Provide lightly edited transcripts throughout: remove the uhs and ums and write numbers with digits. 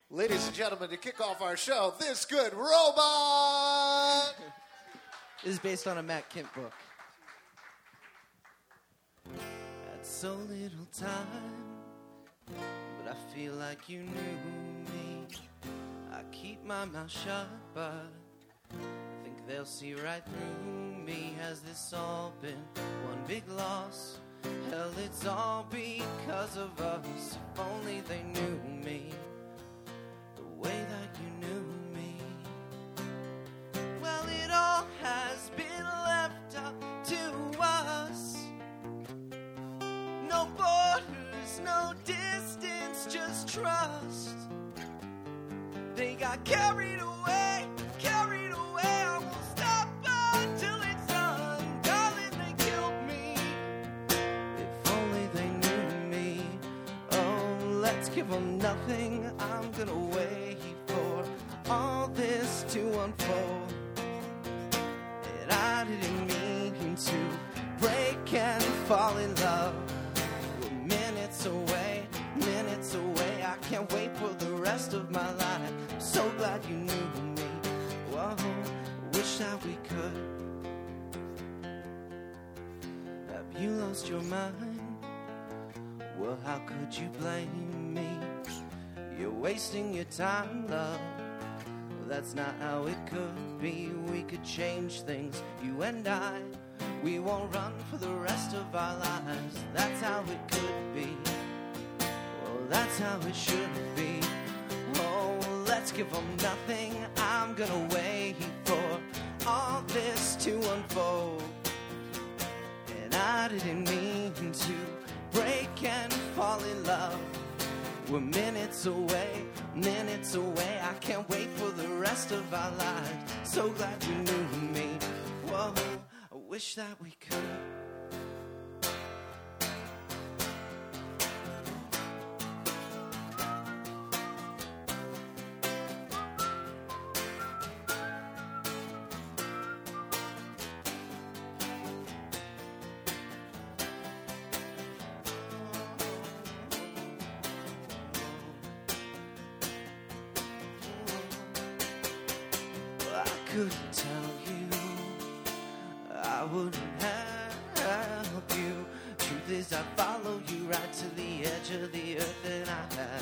Ladies and gentlemen, to kick off our show, This Good Robot! This is based on a Matt Kemp book. Had so little time, but I feel like you knew me. I keep my mouth shut, but I think they'll see right through me. Has this all been one big loss? Hell, it's all because of us. If only they knew me the way that you knew me. Well, it all has been left up to us. No borders, no distance, just trust. They got carried away, carried away. I won't stop until it's done. Darling, they killed me. If only they knew me. Oh, let's give them nothing. I'm gonna wait for all this to unfold. And I didn't mean to break and fall in love. We're minutes away, minutes away. I can't wait for the rest of my life. I'm so glad you knew me. Whoa, wish that we could. Have you lost your mind? Well, how could you blame me? You're wasting your time, love. That's not how it could be. We could change things, you and I. We won't run for the rest of our lives. That's how it could be. Well, that's how it should be. Oh, let's give them nothing. I'm gonna wait for all this to unfold. And I didn't mean to break and fall in love. We're minutes away, minutes away. I can't wait for the rest of our lives. So glad you knew me. Whoa, I wish that we could. I couldn't tell you, I wouldn't help you. Truth is, I follow you right to the edge of the earth, and I have.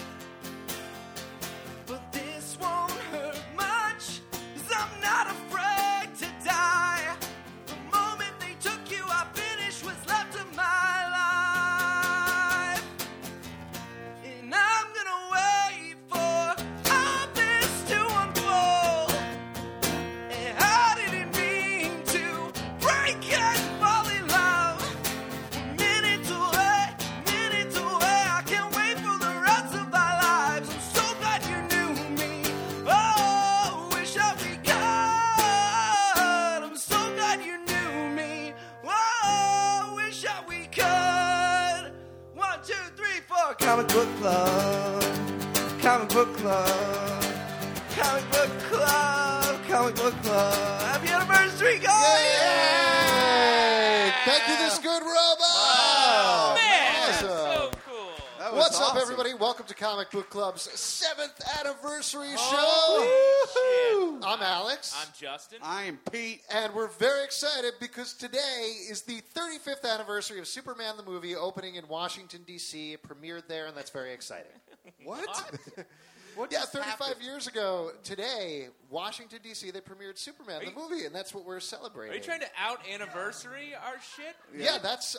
But this won't hurt much, 'cause I'm not afraid to die. The moment they took you, I finished what's left of my life. And I'm gonna wait for all this to unfold. And I didn't mean to break and fall in love. Minutes away, I can't wait for the rest of our lives. I'm so glad you knew me. Oh, wish that we could. I'm so glad you knew me. Oh, wish that we could. 1, 2, 3, 4. Comic book club. Comic book club. Comic book club. Comic book club. Happy anniversary, guys! Yay! Thank you, This Good Robot! Man, Awesome. so cool. That was What's up, awesome. everybody? Welcome to Comic Book Club's 7th anniversary show. Holy shit. I'm Alex. I'm Justin. I am Pete. And we're very excited because today is the 35th anniversary of Superman the movie opening in Washington, D.C. It premiered there, and that's very exciting. What? What Yeah, just 35 happened? years ago today, Washington, D.C., they premiered Superman the movie, and that's what we're celebrating. Are you trying to out anniversary our shit? Yeah, that's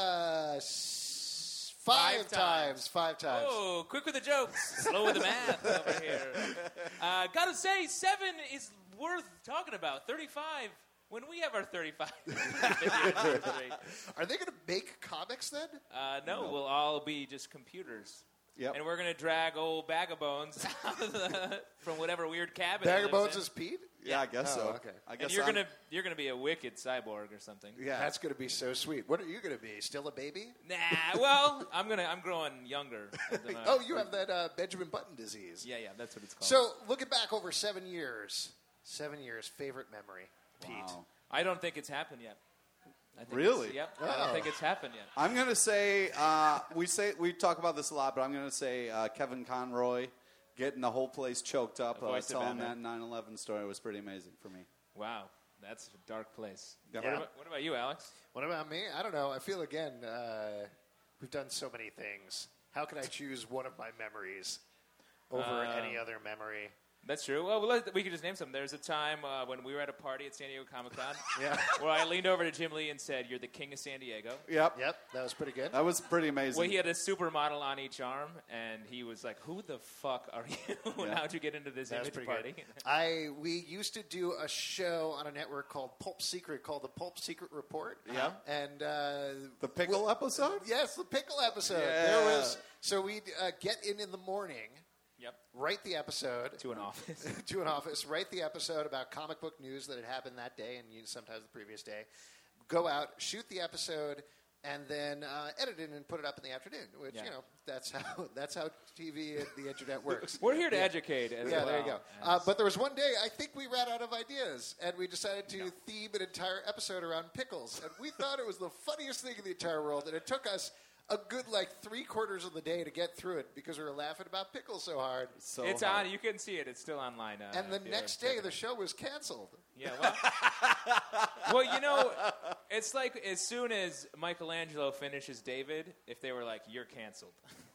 five times. Oh, quick with the jokes, slow with the math over here. Gotta say, 7 is worth talking about. 35, when we have our 35th anniversary. Are they going to make comics then? No, we'll all be just computers. Yep. And we're going to drag old Bag of Bones out of from whatever weird cabin. Bag he of lives Bones in. is Pete? Yeah, I guess Oh, so. okay. I guess And you're gonna be a wicked cyborg or something. Yeah. That's going to be so sweet. What are you going to be? Still a baby? Nah, well, I'm growing younger. Oh, you have that Benjamin Button disease. Yeah, that's what it's called. So, looking back over 7 years, favorite memory, Pete. Wow. I don't think it's happened yet. I think Really? Yep. I Oh. don't think it's happened yet. I'm gonna say we talk about this a lot, but I'm gonna say Kevin Conroy getting the whole place choked up, The voice of telling Batman. that 9/11 story was pretty amazing for me. Wow, that's a dark place. Yeah. What about you, Alex? What about me? I don't know. I feel, again, we've done so many things. How can I choose one of my memories over any other memory? That's true. Well, we could just name some. There's a time when we were at a party at San Diego Comic-Con Yeah. where I leaned over to Jim Lee and said, "You're the king of San Diego." Yep. Yep, that was pretty good. That was pretty amazing. Well, he had a supermodel on each arm, and he was like, "Who the fuck are you? And Yeah. how'd you get into this That was image pretty party?" good. We used to do a show on a network called Pulp Secret, called the Pulp Secret Report. Yeah. And the pickle episode? yes, the pickle episode. Yeah. So we'd get in the morning, Yep. write the episode To an office. to an office, write the episode about comic book news that had happened that day and sometimes the previous day, go out, shoot the episode, and then edit it and put it up in the afternoon. Which Yeah. that's how TV and the internet works. We're here to educate. As Yeah, well there you go. as- But there was one day I think we ran out of ideas, and we decided to theme an entire episode around pickles. And we thought it was the funniest thing in the entire world, and it took us a good 3/4 of the day to get through it because we were laughing about pickles so hard. So it's hard. on. You can see it. It's still online. And the if you next check day, it the show was canceled. Yeah, well, it's like as soon as Michelangelo finishes David, if they were like, "You're canceled,"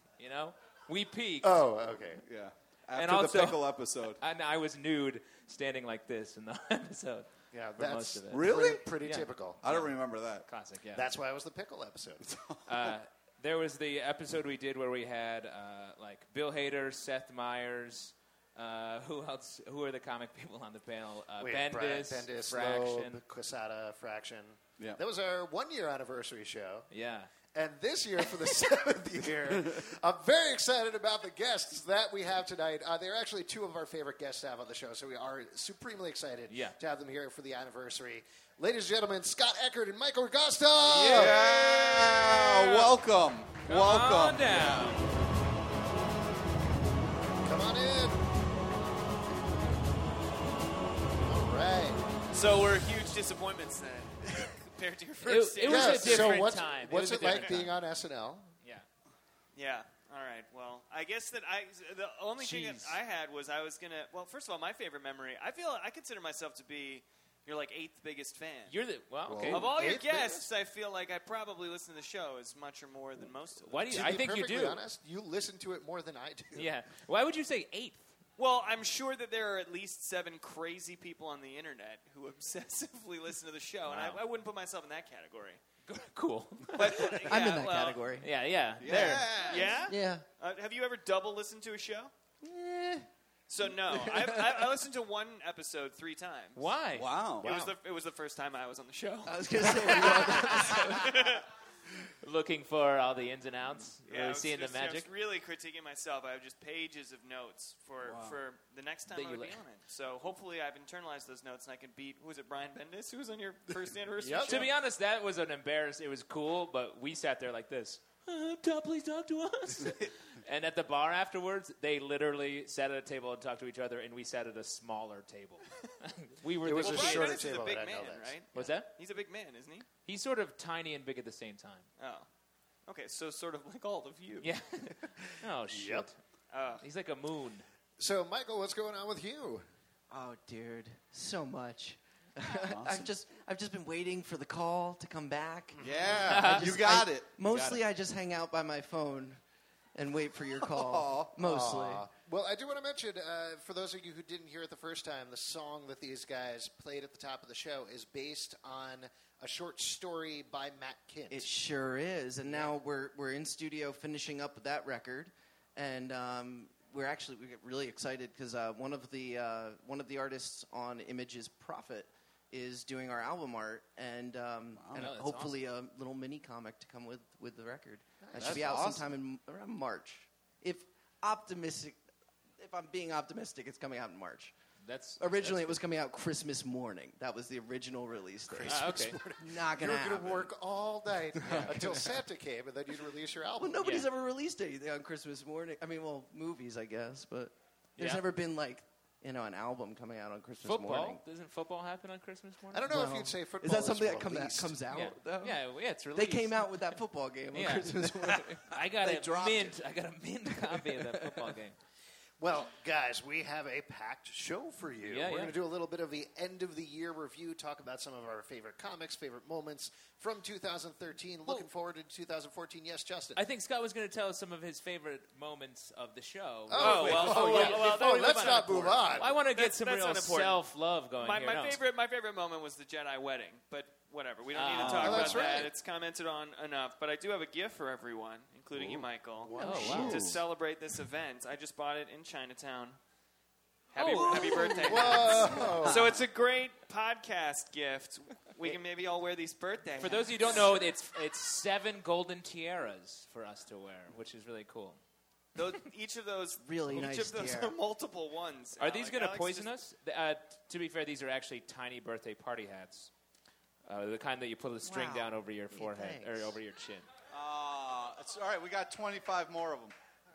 we peaked. Oh, okay. Yeah. And After also- the pickle episode. And I was nude, standing like this in the episode. Yeah, for that's most of it. Really? pretty Yeah. typical. I don't remember that. Classic. Yeah. That's why it was the pickle episode. There was the episode we did where we had Bill Hader, Seth Meyers. Who else? Who are the comic people on the panel? Bendis, Fraction. Loeb, Quesada, Fraction. Yeah. That was our 1-year anniversary show. Yeah. And this year, for the 7th year, I'm very excited about the guests that we have tonight. They're actually two of our favorite guests to have on the show, so we are supremely excited to have them here for the anniversary. Ladies and gentlemen, Scott Eckert and Michael Regosta. Yeah. Welcome. Come Welcome. on down. Come on in. All right. So we're huge disappointments then, compared to your first It was Yeah, a different so what's, time. What's was it a like different being on SNL? Yeah. Yeah. All right. Well, I guess that the only thing that Jeez. I had was I was gonna. Well, first of all, my favorite memory. I consider myself to be your 8th biggest fan. You're the okay. Of all your 8th guests, I feel like I probably listen to the show as much or more than most of them. Why do you? To I be think you perfectly do. honest, you listen to it more than I do. Yeah. Why would you say 8th? Well, I'm sure that there are at least 7 crazy people on the internet who obsessively listen to the show, and Wow. I wouldn't put myself in that category. Cool. But I'm in yeah, that well, category. Yeah. There. Yeah. Yeah. Have you ever double listened to a show? Eh. So no, I listened to one episode 3 times. Why? Wow. It was the first time I was on the show. I was going to say, Looking for all the ins and outs. Yeah, I Really was seeing the just- I was magic. really critiquing myself. I have just pages of notes for the next time That I you would be like. on it. So hopefully I've internalized those notes and I can beat. Who was it? Brian Bendis, who was on your first anniversary Yep. show? To be honest, that was an embarrassment. It was cool, but we sat there like this. Please talk to us. And at the bar afterwards, they literally sat at a table and talked to each other, and we sat at a smaller table. We were. It was the a Brian shorter Bendis is a table big than I know man, this. right? What's that? He's a big man, isn't he? He's sort of tiny and big at the same time. Oh. Okay, so sort of like all of you. Yeah. Oh shit. Yep. He's like a moon. So, Michael, what's going on with you? oh, dude, so much. I've just been waiting for the call to come back. Yeah. You got it. Mostly, I just hang out by my phone and wait for your call. Mostly. Well, I do want to mention, for those of you who didn't hear it the first time, the song that these guys played at the top of the show is based on a short story by Matt Kint. It sure is. And now we're in studio finishing up with that record, and we get really excited because one of the artists on Image's Prophet is doing our album art, and that's hopefully a little mini comic to come with the record. That should That's be out awesome. sometime around March. If I'm being optimistic, it's coming out in March. Originally, it was coming out Christmas morning. That was the original release date. Okay. Not You gonna were happen. going to work all night until Santa came, and then you'd release your album. Well, nobody's Yeah. ever released anything on Christmas morning. I mean, well, movies, I guess, but there's Yeah. never been an album coming out on Christmas Football? morning. Doesn't football happen on Christmas morning? I don't know if Well, you'd say football is that something that released. comes out? Yeah. though? Yeah, it's They released. came out with that football game on Yeah. Christmas morning. I got They a dropped mint. I got a mint copy of that football game. Well, guys, we have a packed show for you. Yeah, We're yeah. going to do a little bit of the end-of-the-year review, talk about some of our favorite comics, favorite moments from 2013. Looking forward to 2014. Yes, Justin? I think Scott was going to tell us some of his favorite moments of the show. Let's not move on. I want to get some that's real unimportant. self-love going My here. No. favorite moment was the Jedi wedding, but whatever. We don't need to talk Oh, about that's that. right. It's commented on enough. But I do have a gift for everyone, including you, Michael, Oh, wow. to celebrate this event. I just bought it in Chinatown. Happy birthday! Whoa. So it's a great podcast gift. We can maybe all wear these birthday. For those of you who don't know, it's 7 golden tiaras for us to wear, which is really cool. Each of those Really nice Each of those tiara. are multiple ones. Are these going to Alex poison just- us? To be fair, these are actually tiny birthday party hats. The kind that you put a string Wow. down over your forehead thanks. or over your chin. It's all right. We got 25 more of them.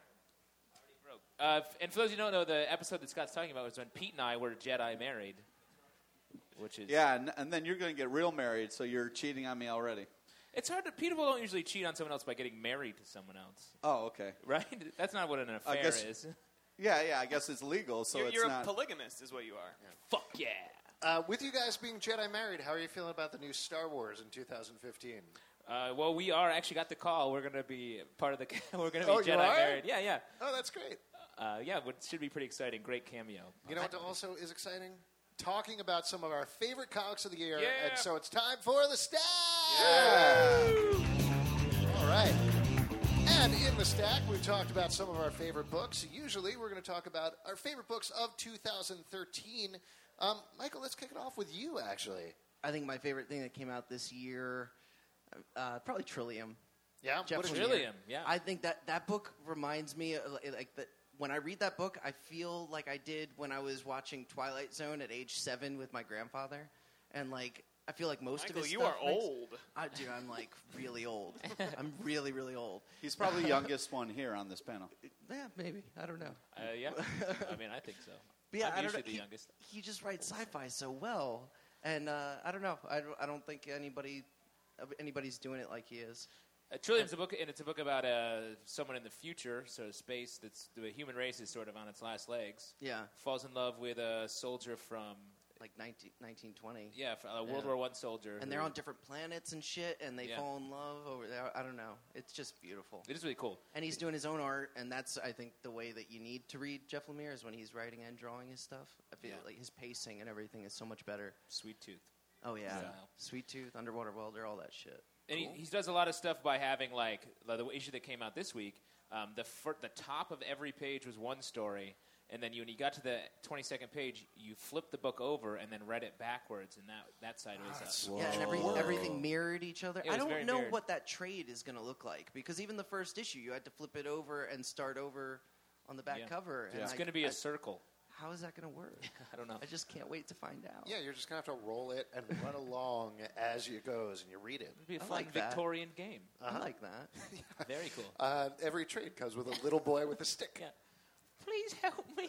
And for those of you who don't know, the episode that Scott's talking about was when Pete and I were Jedi married, which is Yeah, and then you're going to get real married, so you're cheating on me already. It's hard to people don't usually cheat on someone else by getting married to someone else, Oh, okay. right? That's not what an affair guess- is. Yeah, I guess it's legal, so it's You're a not. polygamist, is what you are. Fuck yeah. With you guys being Jedi married, how are you feeling about the new Star Wars in 2015? Well, we are actually got the call. We're going to be part of the. We're going to be Oh, you Jedi are? married. Yeah. Oh, that's great. It should be pretty exciting. Great cameo. You know what also is exciting? Talking about some of our favorite comics of the year. Yeah. And so it's time for the stack. All right. And in the stack, we've talked about some of our favorite books. Usually, we're going to talk about our favorite books of 2013. Michael, let's kick it off with you, actually. I think my favorite thing that came out this year, probably Trillium. Yeah? Jeff What did you- Trillium. Yeah. I think that book reminds me like that. When I read that book, I feel like I did when I was watching Twilight Zone at age 7 with my grandfather, and like I feel like most Michael, of his you stuff are makes- old. Dude, I'm like really old. I'm really, really old. He's probably the youngest one here on this panel. Yeah, maybe. I don't know. Yeah. I mean, I think so. But yeah, I'm I don't usually know. the youngest. He just writes sci-fi so well, and I don't know. I don't think anybody's doing it like he is. Trillium's a book, and it's a book about someone in the future, so space. That's the human race is sort of on its last legs. Yeah, Falls in love with a soldier from like 1920. a World War I soldier, And they're on different planets and shit, and they Yeah. fall in love over there. I don't know. It's just beautiful. It is really cool. And he's doing his own art, and that's, I think, the way that you need to read Jeff Lemire is when he's writing and drawing his stuff. I feel like his pacing and everything is so much better. Sweet Tooth. Oh, yeah. Yeah. Sweet Tooth, Underwater Welder, all that shit. And he does a lot of stuff by having, like, the issue that came out this week, the top of every page was one story, and then when you got to the 22nd page, you flipped the book over and then read it backwards, and that side was Yeah, and everything mirrored each other. It I was don't very know mirrored. what that trade is going to look like, because even the first issue, you had to flip it over and start over on the back cover. And It's going to be a circle. How is that going to work? I don't know. I just can't wait to find out. Yeah, you're just going to have to roll it and run along as it goes, and you read it. It'd be a I fun like that. Victorian game. I like that. Very cool. Every trade comes with a little boy with a stick. Yeah. Please help me.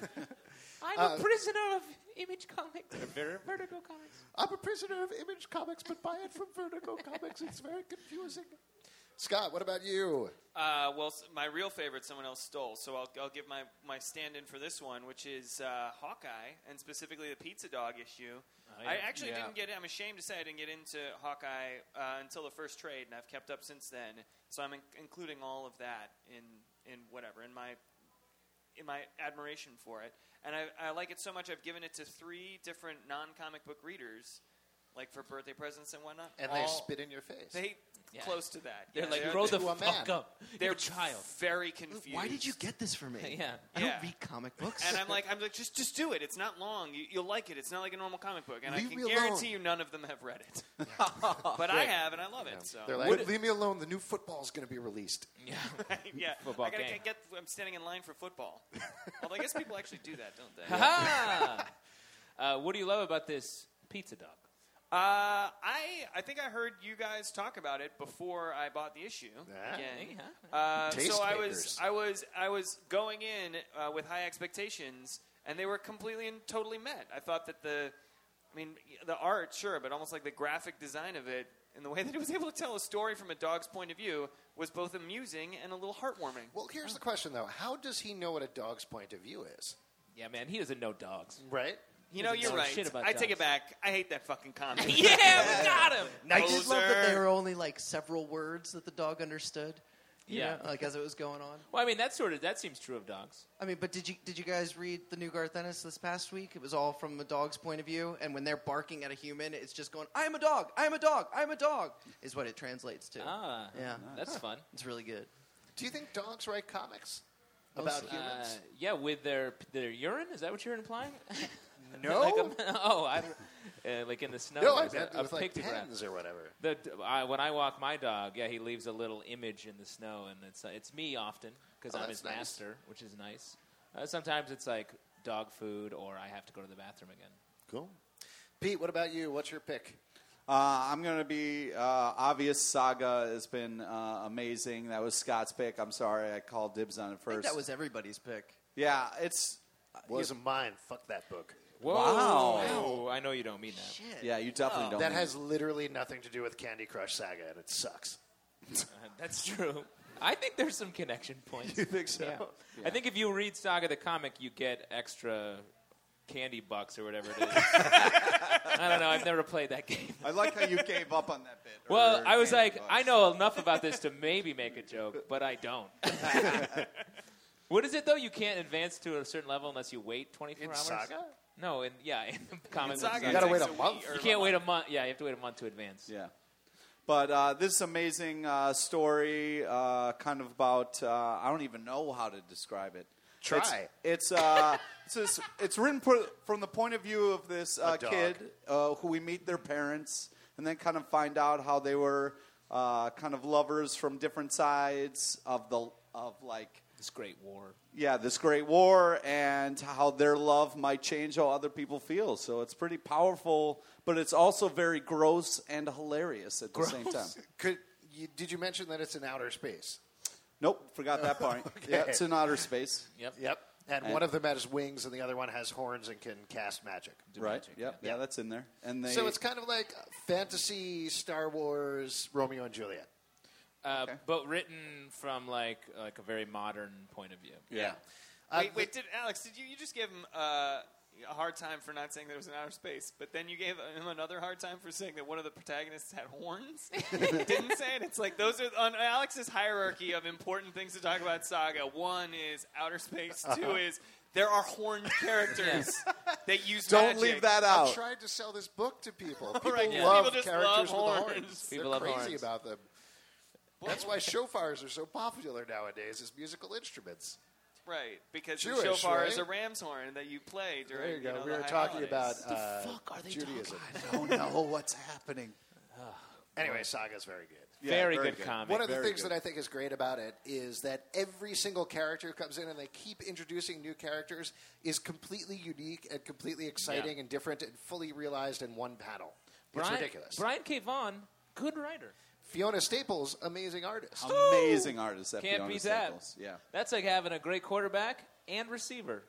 I'm a prisoner of Image Comics. Vertigo Comics. I'm a prisoner of Image Comics, but buy it from Vertigo Comics. It's very confusing. Scott, what about you? My real favorite someone else stole, so I'll give my stand-in for this one, which is Hawkeye, and specifically the Pizza Dog issue. Oh, yeah. I actually didn't get it. I'm ashamed to say I didn't get into Hawkeye until the first trade, and I've kept up since then. So I'm including all of that in my admiration for it. And I like it so much, I've given it to 3 different non-comic book readers, like for birthday presents and whatnot. And they spit in your face. Close to that. They're Yeah, like, they're- grow the to a fuck man. up. They're You're a child. very confused. Why did you get this for me? Yeah. I Yeah. don't read comic books. And I'm like, just do it. It's not long. You'll like it. It's not like a normal comic book. And Leave I can me alone. guarantee you none of them have read it. But I have, and I love it. So They're like, leave me alone. The new football's going to be released. Yeah. yeah, Football I gotta game. I'm standing in line for football. Although I guess people actually do that, don't they? Ha-ha! What do you love about this Pizza Dog? I think I heard you guys talk about it before I bought the issie Yeah. again. Taste So makers. I was going in with high expectations, and they were completely and totally met. I thought that the art, sure, but almost like the graphic design of it And the way that it was able to tell a story from a dog's point of view was both amusing and a little heartwarming. Well, here's the question, though. How does he know what a dog's point of view is? Yeah, man, he doesn't know dogs. Right? You know, you're know right. shit about I take dogs. it back. I hate that fucking comic. Yeah, we got him. I did love that Poser. there were only like several words that the dog understood. you Yeah. know, like as it was going on. Well, I mean, that seems true of dogs. I mean, but did you guys read the new Garth Ennis this past week? It was all from the dog's point of view, and when they're barking at a human, it's just going, "I am a dog, I am a dog, I am a dog," is what it translates to. Ah, Yeah. that's fun. It's really good. Do you think dogs write comics about humans? Yeah, with their urine. Is that what you're implying? No. Like in the snow. No, I Is meant that with like pictograph? pens or whatever. When I walk my dog, yeah, he leaves a little image in the snow, and it's me often because I'm that's his nice. master, which is nice. Sometimes it's like dog food, or I have to go to the bathroom again. Cool. Pete, what about you? What's your pick? I'm going to be obvious. Saga has been amazing. That was Scott's pick. I'm sorry I called dibs on it I think first. that was everybody's pick. Yeah, it's Wasn't mine. Fuck that book. Whoa! Wow. I know you don't mean that. Shit. yeah. You definitely don't. That mean has literally nothing to do with Candy Crush Saga, and it sucks. That's true. I think there's some connection points. You think so? Yeah. I think if you read Saga the comic, you get extra candy bucks or whatever it is. I don't know. I've never played that game. I like how you gave up on that bit. Well, or I was candy like, bucks. I know enough about this to maybe make a joke, but I don't. What is it, though? You can't advance to a certain level unless you wait 24 In hours? Saga? No, in the comic. Saga, book, You gotta it wait takes a week month. or You can't wait a month. Yeah, you have to wait a month to advance. Yeah. But this amazing story, kind of about, I don't even know how to describe it. Try. It's written from the point of view of this A dog. kid who we meet their parents and then kind of find out how they were kind of lovers from different sides of This great war. this great war and how their love might change how other people feel. So it's pretty powerful, but it's also very gross and hilarious at the same time. Did you mention that it's in outer space? Nope, forgot that part. Yeah, it's in outer space. Yep. And one of them has wings, and the other one has horns and can cast magic. Right. magic, Yep. Yeah, that's in there. And So it's kind of like fantasy, Star Wars, Romeo and Juliet. But written from like a very modern point of view. yeah. Wait, Alex, did you just give him a hard time for not saying that it was in outer space, but then you gave him another hard time for saying that one of the protagonists had horns? Didn't say it. It's like those are on Alex's hierarchy of important things to talk about Saga. One is outer space. Two is there are horned characters that use Don't magic. leave that I'm out. trying to sell this book to people. People Right, yeah. love People just characters love with the horns. horns. People They're love crazy horns. about them. That's why shofars are so popular nowadays as musical instruments. Right, because Jewish, the shofar right? is a ram's horn that you play during. There you go. know, We the were high talking holidays. about Judaism. I don't know what's happening. Anyway, Saga's very good. Yeah, very good comic. One of the Very things good. that I think is great about it is that every single character who comes in and they keep introducing new characters is completely unique and completely exciting and different and fully realized in one panel. It's ridiculous. Brian K. Vaughan, good writer. Fiona Staples, amazing artist. Amazing artist. That Can't Fiona beat that. Staples. Yeah. That's like having a great quarterback and receiver.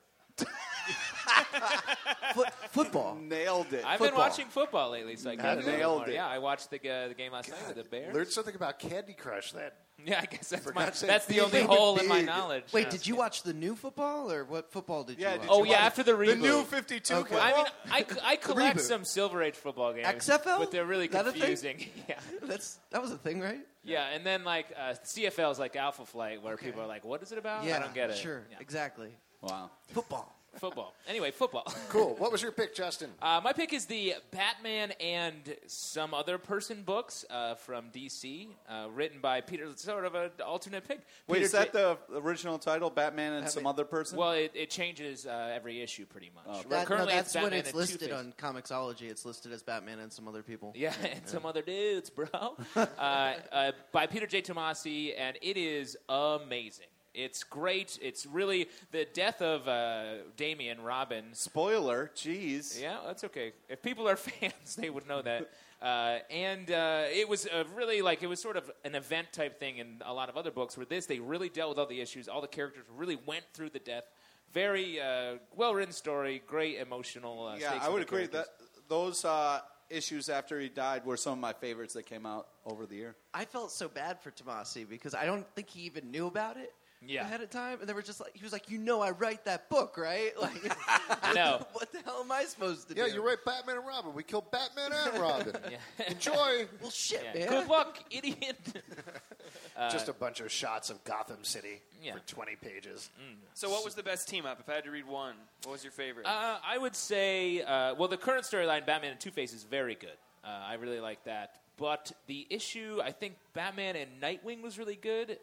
Football. Nailed it. I've been watching football lately, so I get it. Nailed it. Yeah, I watched the game last night with the Bears. Learned something about Candy Crush then. Yeah, I guess For God's sake, that's the be only big, hole in my big. knowledge. Wait, did you watch the new football, or what football did you watch? did Oh you yeah, watch after the reboot. The new 52 Okay. I mean, football? I collect reboot. some Silver Age football games. XFL? But they're really That a thing? confusing. Yeah. That was a thing, right? Yeah, and then like CFL is like Alpha Flight, where people are like, "What is it about?" I don't get it. Sure, Yeah. exactly. Wow. Football. Football. Anyway, football. Cool. What was your pick, Justin? My pick is the Batman and Some Other Person books from DC, written by Peter. Sort of an alternate pick. Wait, Peter is that J- the original title? Batman and some other person? Well, it changes every issue pretty much. Oh, okay. No, Currently, that's it's when Batman it's and listed Two-Face. on Comixology. It's listed as Batman and some other people. Yeah, and some other dudes, bro. By Peter J. Tomasi, and it is amazing. It's great. It's really the death of Damian Robin. Spoiler. Jeez. Yeah, that's okay. If people are fans, they would know that. And it was really it was sort of an event type thing in a lot of other books. Where they really dealt with all the issues. All the characters really went through the death. Very well written story. Great emotional. Yeah, stakes I of would the agree characters. that those issues after he died were some of my favorites that came out over the year. I felt so bad for Tomasi because I don't think he even knew about it ahead of time, and they were just like, he was like, I write that book, right? Like, I know. What the hell am I supposed to do? Yeah, you're right. Batman and Robin. We killed Batman and Robin. Enjoy. Well, shit, Yeah. man. Good luck, idiot. Just a bunch of shots of Gotham City Yeah. for 20 pages. So, what was the best team up? If I had to read one, what was your favorite? I would say, the current storyline, Batman and Two-Face, is very good. I really like that. But the issue, I think Batman and Nightwing was really good.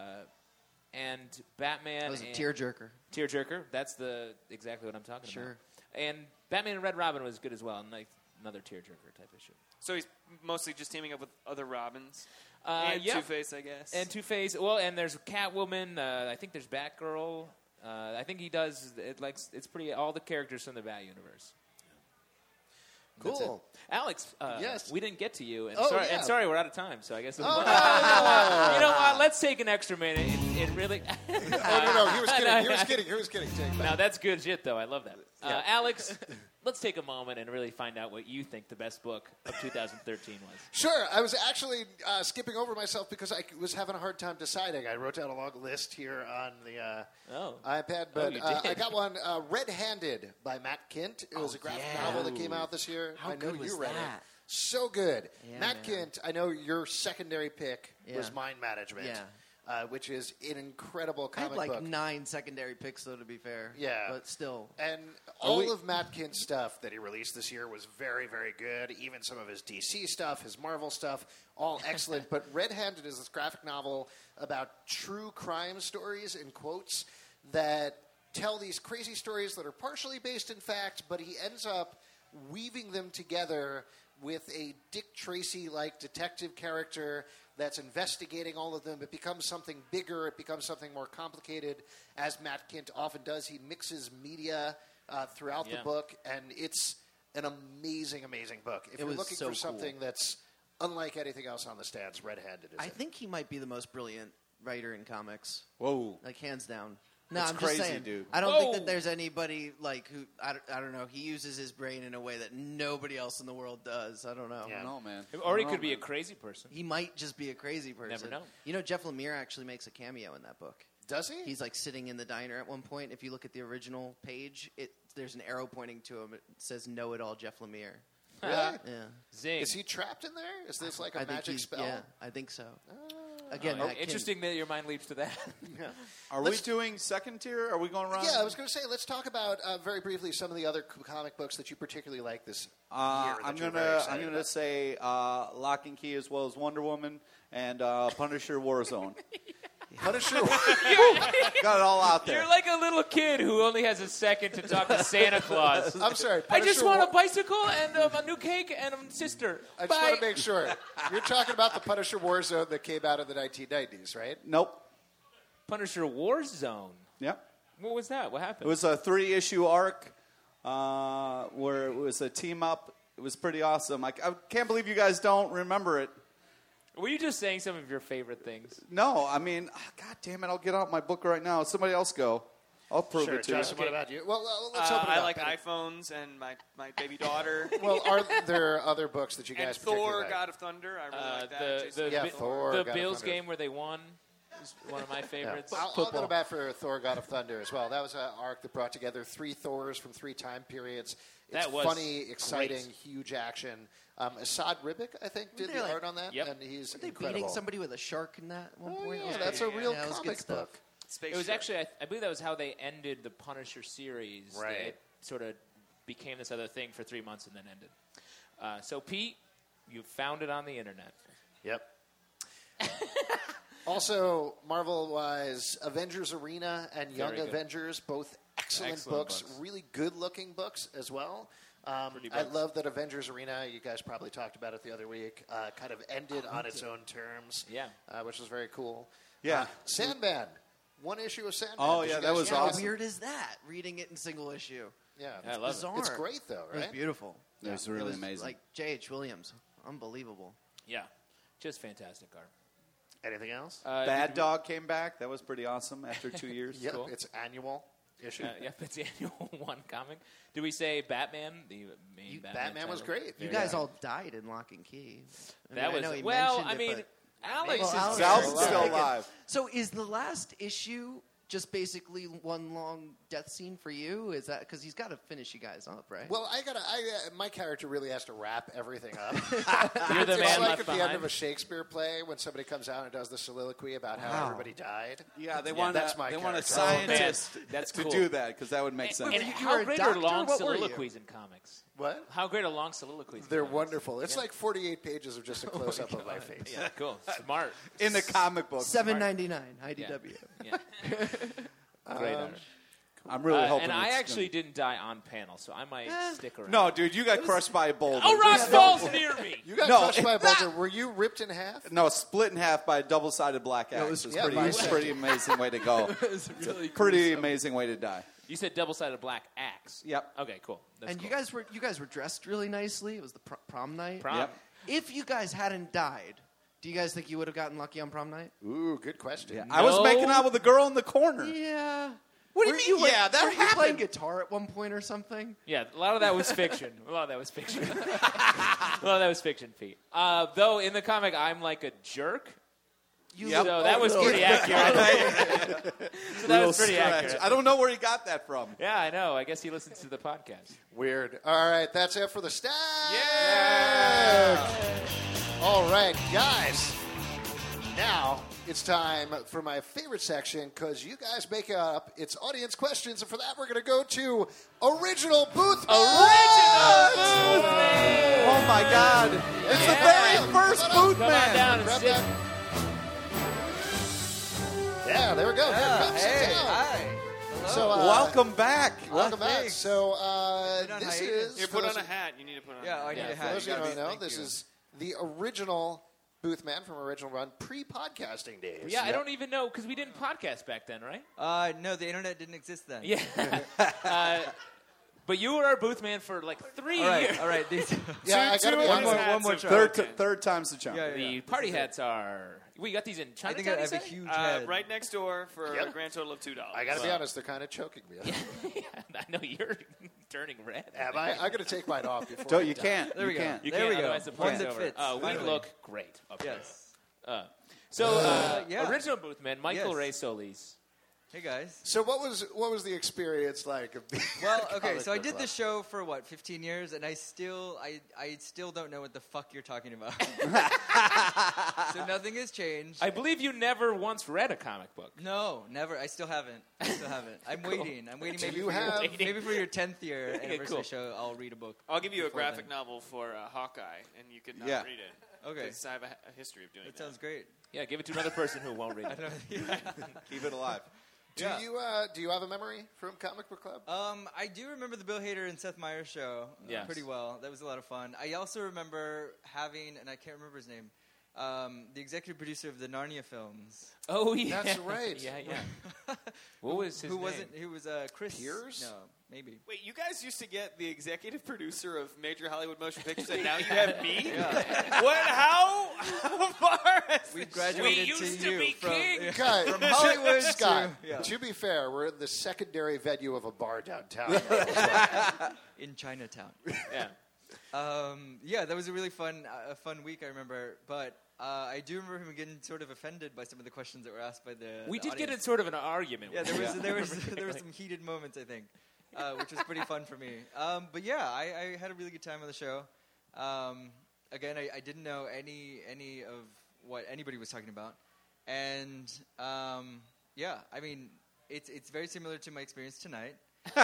And Batman That was a and tearjerker. Tearjerker. That's exactly what I'm talking about. Sure. And Batman and Red Robin was good as well. And like another tearjerker type issue. So he's mostly just teaming up with other Robins. And Two-Face, I guess. And Two-Face. Well, and there's Catwoman. I think there's Batgirl. I think he does. It's pretty all the characters from the Bat universe. That's Cool. it. Alex, Yes. we didn't get to you. And, Oh, sorry, yeah. and sorry, we're out of time. So I guess Oh, you know what? Let's take an extra minute. It really. Oh, no. He was kidding. He was kidding. He was kidding. Take it back. Now that's good shit, though. I love that. Alex, let's take a moment and really find out what you think the best book of 2013 was. Sure. I was actually skipping over myself because I was having a hard time deciding. I wrote down a long list here on the iPad, but you did. I got one, Red-Handed by Matt Kint. It was a graphic novel that came out this year. How I know good you was read that? it. So good. Yeah, Matt man. Kint, I know your secondary pick was Yeah. Mind Management, which is an incredible I had comic like book. 9 secondary picks, though, to be fair. Yeah. But still. And all of Matt Kint's stuff that he released this year was very, very good. Even some of his DC stuff, his Marvel stuff, all excellent. But Red-Handed is this graphic novel about true crime stories, in quotes, that tell these crazy stories that are partially based in fact, but he ends up weaving them together with a Dick Tracy-like detective character that's investigating all of them. It becomes something bigger. It becomes something more complicated, as Matt Kint often does. He mixes media throughout the book, and it's an amazing, amazing book. If It you're was looking so for something that's unlike anything else on the stands, Red-Handed is I it. think he might be the most brilliant writer in comics. Whoa. Like, hands down. No, That's I'm just crazy, saying. dude. I don't think Whoa. that there's anybody, like, who, I don't know, he uses his brain in a way that nobody else in the world does. I don't know. Yeah. No, man. Or he No, could be a man. crazy person. He might just be a crazy person. Never know. You know, Jeff Lemire actually makes a cameo in that book. Does he? He's like sitting in the diner at one point. If you look at the original page, there's an arrow pointing to him. It says "Know It All, Jeff Lemire." Really? Yeah, Zing. Is he trapped in there? Is this like a I think magic he's- spell? Yeah, I think so. Again, Oh, Matt Kint- interesting that your mind leaps to that. Are we doing second tier? Are we going around? Yeah, I was going to say, let's talk about very briefly some of the other comic books that you particularly like this year. I'm gonna say Lock and Key as well as Wonder Woman and Punisher Warzone. Punisher. Got it all out there. You're like a little kid who only has a second to talk to Santa Claus. I'm sorry. I just Punisher want a Wa- bicycle and a new cake and a sister. I just Bye. want to make sure. You're talking about the Punisher Warzone that came out in the 1990s, right? Nope. Punisher Warzone. Yep. What was that? What It happened? was a 3-issue arc where it was a team up. It was pretty awesome. I can't believe you guys don't remember it. Were you just saying some of your favorite things? No, I mean, God damn it! I'll get out my book right now. Somebody else go. I'll prove Sure, it to Justin, you. what about you? Well, let's open it I up. like iPhones and my baby daughter. Well, are there other books that you and guys particularly Thor, like? God of Thunder. I really like that. Jason Yeah, Momoa. Thor. The God of Bills Thunder. game where they won is one of my favorites. I'll go to bat for Thor: God of Thunder as well. That was an arc that brought together 3 Thors from 3 time periods. It's That was funny, exciting, great. huge action. Assad Ribic, I think, did They're the like- art on that, Yep. and he's Were they incredible. beating somebody with a shark in that at one point? Yeah, It was that's pretty- a real yeah, it was good comic stuff. book. Space It was Shark. actually, I believe that was how they ended the Punisher series. Right. It sort of became this other thing for 3 months and then ended. So, Pete, you found it on the internet. Yep. Also, Marvel-wise, Avengers Arena and Young Very good. Avengers, both excellent books, really good-looking books as well. Pretty I books. love that Avengers Arena, you guys probably talked about it the other week, kind of ended on its own terms, Yeah. which was very cool. Yeah. Sandman. One issue of Sandman. Oh, Did yeah, you that guys was see How awesome. weird is that? Reading it in single issue. Yeah. I love it. Bizarre. It's great, though, It was right? beautiful. It was It really was amazing. Like J.H. Williams. Unbelievable. Yeah. Just fantastic art. Anything else? Bad Dog came back. That was pretty awesome after 2 years. Yep, cool. it's annual. issue. It's the annual one comic. Did we say Batman? The main Batman was title? great. You guys all died in Lock and Key. That was I know he well. mentioned I it, mean, but- Alex Well, is Alex Zal's is still alive. alive. So is the last issue just basically one long death scene for you? Is that because he's got to finish you guys up, right? Well, my character really has to wrap everything up. You're the It's man like left at the behind. end of a Shakespeare play when somebody comes out and does the soliloquy about how everybody died. Yeah, they Yeah, want that's my a character. scientist That's to cool. do that because that would make sense. And you how were a great doctor? are long What were you? soliloquies in comics? What? How great are long soliloquies? in They're comics? wonderful. It's like 48 pages of just a close up of my face. Yeah, cool, smart. In the comic book, $7.99 IDW. Yeah. Great art. I'm really hoping. And I it's actually didn't die on panel, so I might stick around. No, dude, you got crushed by a boulder. Oh, Ross falls near me. You got No, crushed by a it's boulder. Were you ripped in half? No, split in half by a double-sided black axe. was- It's yeah, pretty, bisected. pretty amazing way to go. Pretty amazing way to die. You said double-sided black axe. Yep. Okay, cool. That's And cool. you guys were dressed really nicely. It was the prom night. Prom. Yep. If you guys hadn't died, do you guys think you would have gotten lucky on prom night? Ooh, good question. I was making out with a girl in the corner. Yeah. What do you mean? Yeah, that were you playing happened. guitar at one point or something? Yeah, a lot of that was fiction. A lot of that was fiction. Pete. Though in the comic, I'm like a jerk. Yep. So that was pretty accurate. So that was pretty Stretch. accurate. I don't know where he got that from. Yeah, I know. I guess he listens to the podcast. Weird. All right, that's it for the stack. Yeah. All right, guys. Now it's time for my favorite section because you guys make it up. It's audience questions, and for that we're going to go to Original Booth. Oh my God! It's the very first Booth Come on Man. down and Grab sit. that. Yeah, there we go. Come sit Hey, down. hi. So, Welcome back. welcome back. thanks. So Been on this hiatus. is Here, for put those on a of- hat. You need to put on Yeah, a hat. I need a For hat. those of you Gotta who be- don't know, thank this you. is the original Booth Man from Original Run pre-podcasting days. Yeah, I don't even know because we didn't podcast back then, right? No, the internet didn't exist then. Yeah. But you were our booth man for like 3 All years. right, all right. These, Yeah, I gotta be one honest. more try. Third time's the charm. Yeah, yeah. The party hats are. We got these in I think Chinatown. I have a you say? huge head. Right next door for Yep. a grand total of $2. I got to be honest, they're kind of choking me. Yeah, I know you're turning red. Am I? I got to take mine off before. So I you die. can't. There we you go. can't. You There can't, we go. otherwise the One party's that over. fits, We finally. look great up here. Yes. So, yeah. original booth man, Michael Yes. Ray Solis. Hey guys. So what was the experience like of being Well, at okay, Comic so I Book did Club? this show for what, 15 years, and I still don't know what the fuck you're talking about. So nothing has changed. I believe you never once read a comic book. No, never. I still haven't. I'm waiting. I'm waiting. Do Maybe you have- maybe for your 10th year anniversary cool. show, I'll read a book. I'll give you a before graphic then. novel for Hawkeye, and you could not Yeah. read it. Okay. 'Cause I have a history of doing That that. sounds great. Yeah, give it to another person who won't read it. Keep it alive. Do Yeah. you have a memory from Comic Book Club? I do remember the Bill Hader and Seth Meyers show Yes. pretty well. That was a lot of fun. I also remember having, and I can't remember his name, the executive producer of the Narnia films. Oh, yeah. That's right. Yeah. What was his Who name? wasn't? Who was Chris Piers? No, maybe. Wait, you guys used to get the executive producer of major Hollywood motion pictures, and now you have me? What? How far? We graduated used to to you be from, king. yeah. Guy, From Hollywood to- Scott, yeah. to be fair, we're in the secondary venue of a bar downtown. in Chinatown. Yeah. Yeah, that was a really fun week. I remember, but I do remember him getting sort of offended by some of the questions that were asked by the. We the did get in audience. sort of an argument. Yeah, with there him. was there were some heated moments, I think, which was pretty fun for me. But yeah, I had a really good time on the show. Again, I didn't know any of what anybody was talking about, and yeah, I mean, it's very similar to my experience tonight.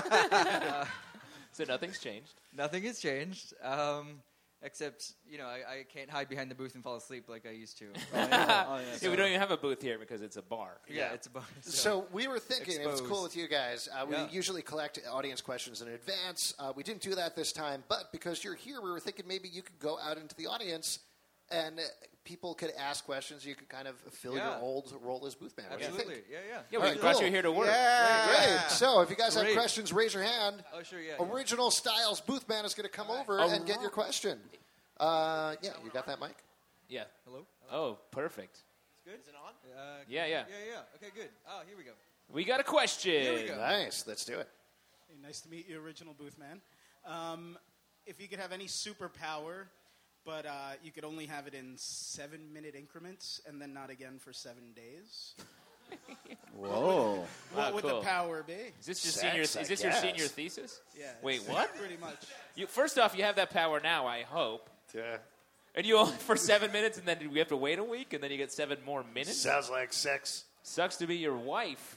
So nothing's changed. Nothing has changed. Except, I can't hide behind the booth and fall asleep like I used to. Yeah, we don't even have a booth here because it's a bar. Yeah, it's a bonus. So we were thinking, if it's Exposed. cool with you guys, Yeah. we usually collect audience questions in advance. We didn't do that this time, but because you're here, we were thinking maybe you could go out into the audience and people could ask questions. You could kind of fill your Yeah. old role as booth man. What do you Absolutely. think? Yeah. Yeah, All we right, brought cool. you here to work. Great. So if you guys have Great. questions, raise your hand. Oh, sure, yeah. Original Styles Booth Man is going to come over and get your question. Yeah, you got that, Mike? Yeah. Hello? Oh, perfect. Good? Is it on? Yeah. Yeah. Okay, good. Oh, here we go. We got a question. Here we go. Nice. Let's do it. Hey, nice to meet you, Original Booth Man. If you could have any superpower, but you could only have it in 7-minute increments and then not again for 7 days, Whoa. what would cool. the power be? Is this your Sex, I your guess. senior thesis? Yeah. Wait, it's what? Pretty much. First off, you have that power now, I hope. Yeah. And you only for 7 minutes, and then we have to wait a week, and then you get 7 more minutes? Sounds like sex. Sucks to be your wife.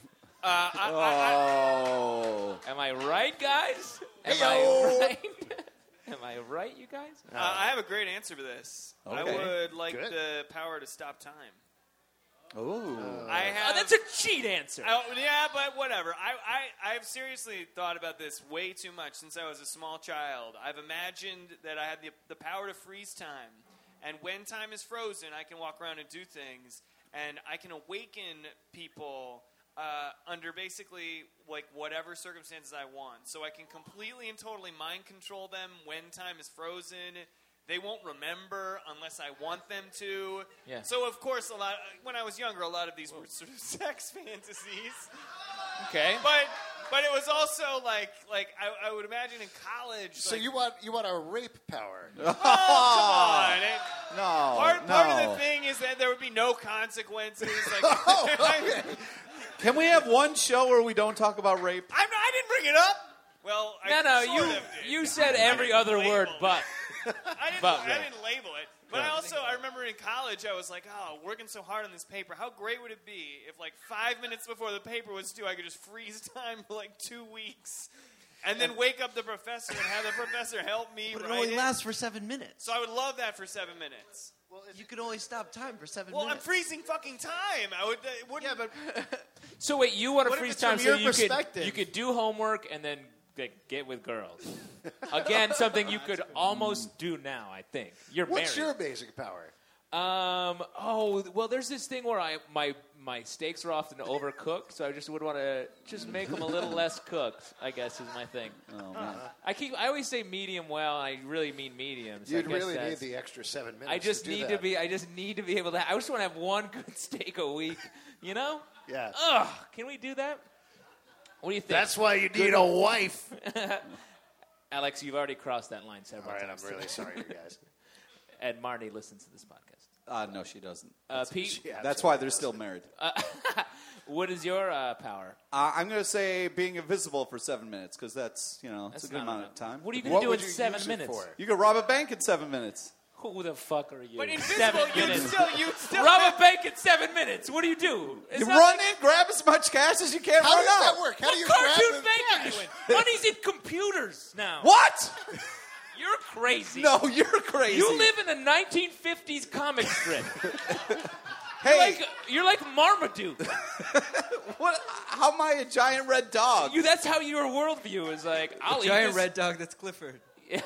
Oh. Am I right, guys? Am Hey-o. I right? Am I right, you guys? I have a great answer for this. I Okay. would like Good. the power to stop time. Ooh. I have. That's a cheat answer. Yeah, but whatever. I've seriously thought about this way too much since I was a small child. I've imagined that I had the power to freeze time. And when time is frozen, I can walk around and do things. And I can awaken people under basically like whatever circumstances I want. So I can completely and totally mind control them when time is frozen. They won't remember unless I want them to. Yeah. So of course, when I was younger, a lot of these were sort of sex fantasies. Okay. But it was also like I would imagine in college. So like, you want a rape power? oh, come on. No. Part of the thing is that there would be no consequences. Like, Can we have one show where we don't talk about rape? I didn't bring it up. Well, I sort of did. you said every other label word it. but. I didn't label it. But I remember in college, I was like, oh, working so hard on this paper. How great would it be if, like, 5 minutes before the paper was due, I could just freeze time for, like, 2 weeks and then wake up the professor and have the professor help me But it write only it? lasts for 7 minutes. So I would love that for 7 minutes. You could only stop time for 7 Well, I'm minutes. freezing fucking time. I would. Yeah, but So wait, you want to What if freeze it's from time so your you perspective? could do homework and then get with girls. Again, something you could almost do now, I think. You're What's married. your basic power? Well, there's this thing where my steaks are often overcooked, so I just would want to just make them a little less cooked, I guess is my thing. Oh, man. I always say medium well, and I really mean medium. So You'd I guess really need that's- the extra 7 minutes. I just to do need that. to be able to I just want to have one good steak a week, you know? Yeah. Ugh, can we do that? What do you think? That's why you need a wife. Alex, you've already crossed that line several All right, times. I'm really sorry, you guys. And Marnie listens to this podcast. No, she doesn't. Pete, That's why they're still married. what is your power? I'm going to say being invisible for 7 minutes because that's a good not amount enough. of time. What are you going What to do would in you 7 use it minutes? for? You could rob a bank in 7 minutes. Who the fuck are you? but 7 invisible, you'd minutes. still Rob a bank in 7 minutes. What do you do? It's You not run like in, grab as much cash as you can. How run does out. that work? How do you what grab cartoon the bank are cash? you in? Money's in computers now. What? You're crazy. No, you're crazy. You live in a 1950s comic strip. Hey, You're like Marmaduke. what? How am I a giant red dog? That's how your worldview is like. I'll eat Giant this. red dog. That's Clifford.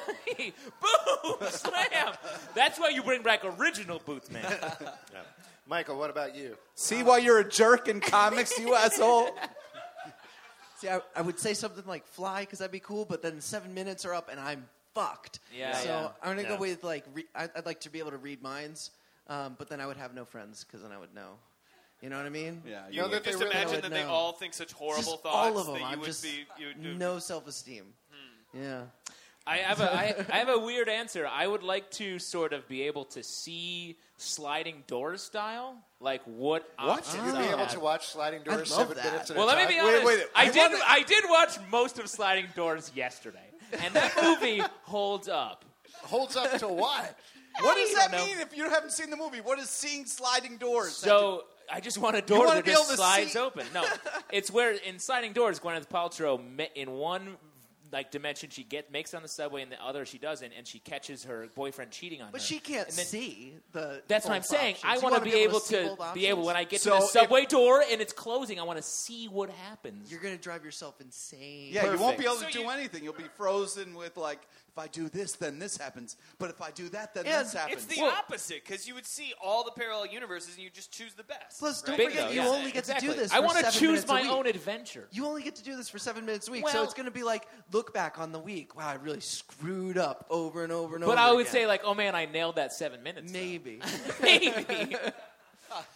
Boom! Slam! That's why you bring back original Booth Man. Michael, what about you? See why you're a jerk in comics, you asshole? See, I would say something like fly because that'd be cool, but then 7 minutes are up and I'm fucked. Yeah, So yeah. I'm going to Yeah. go with like, I'd like to be able to read minds, but then I would have no friends because then I would know. You know what I mean? Yeah. You know would that they just really imagine would that they know. all think such horrible Just thoughts all of them. that you I'm would just be. You would do. no self-esteem. Yeah. I have a weird answer. I would like to sort of be able to see sliding doors style, like what options You'd I be able have. to watch Sliding Doors love 7 that. minutes at Well, a let time? me be honest. wait. I did watch most of Sliding Doors yesterday, and that movie holds up. Holds up to what? What does that know. mean if you haven't seen the movie? What is seeing sliding doors? So I just want a door wanna that be just able to slides see- open. No, it's where in Sliding Doors, Gwyneth Paltrow in one dimension she makes it on the subway, and the other she doesn't, and she catches her boyfriend cheating on her. But she can't And then- see the. That's what I'm both saying. options. I You want to wanna be able see to both be able options? when I get So to the if- subway door and it's closing. I want to see what happens. You're going to drive yourself insane. Yeah, you won't be able So to do you- anything. You'll be frozen with like, if I do this, then this happens. But if I do that, then Yeah, this happens. It's the opposite because you would see all the parallel universes and you just choose the best. Plus, don't Bingo, forget, you yeah. only get Exactly. to do this. I for want to 7 choose minutes a my week. own adventure. You only get to do this for 7 minutes a week, so Well- it's going to be like look back on the week. Wow, I really screwed up over and over and But over. I would again. say like, oh man, I nailed that 7 minutes. though. maybe. Maybe.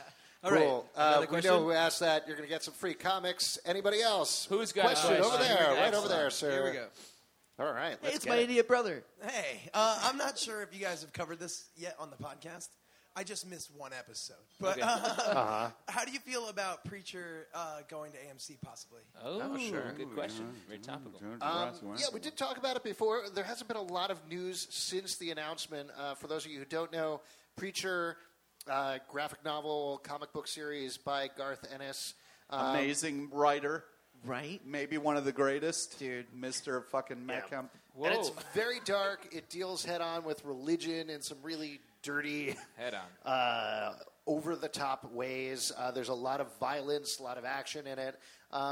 All right. Cool. Another We question? know who asked that. You're going to get some free comics. Anybody else? Who's got a question? Over question? there, right Excellent. over there, sir. Here we go. All right, Hey, let's it's get my it. idiot brother. Hey, I'm not sure if you guys have covered this yet on the podcast. I just missed one episode. But how do you feel about Preacher going to AMC possibly? Oh, sure. Good question. Very topical. Yeah, we did talk about it before. There hasn't been a lot of news since the announcement. For those of you who don't know, Preacher, graphic novel, comic book series by Garth Ennis. Amazing writer. Right? Maybe one of the greatest. Dude. Mr. fucking Metcalf. Whoa. And it's very dark. It deals head on with religion in some really dirty, Head on. over-the-top ways. There's a lot of violence, a lot of action in it.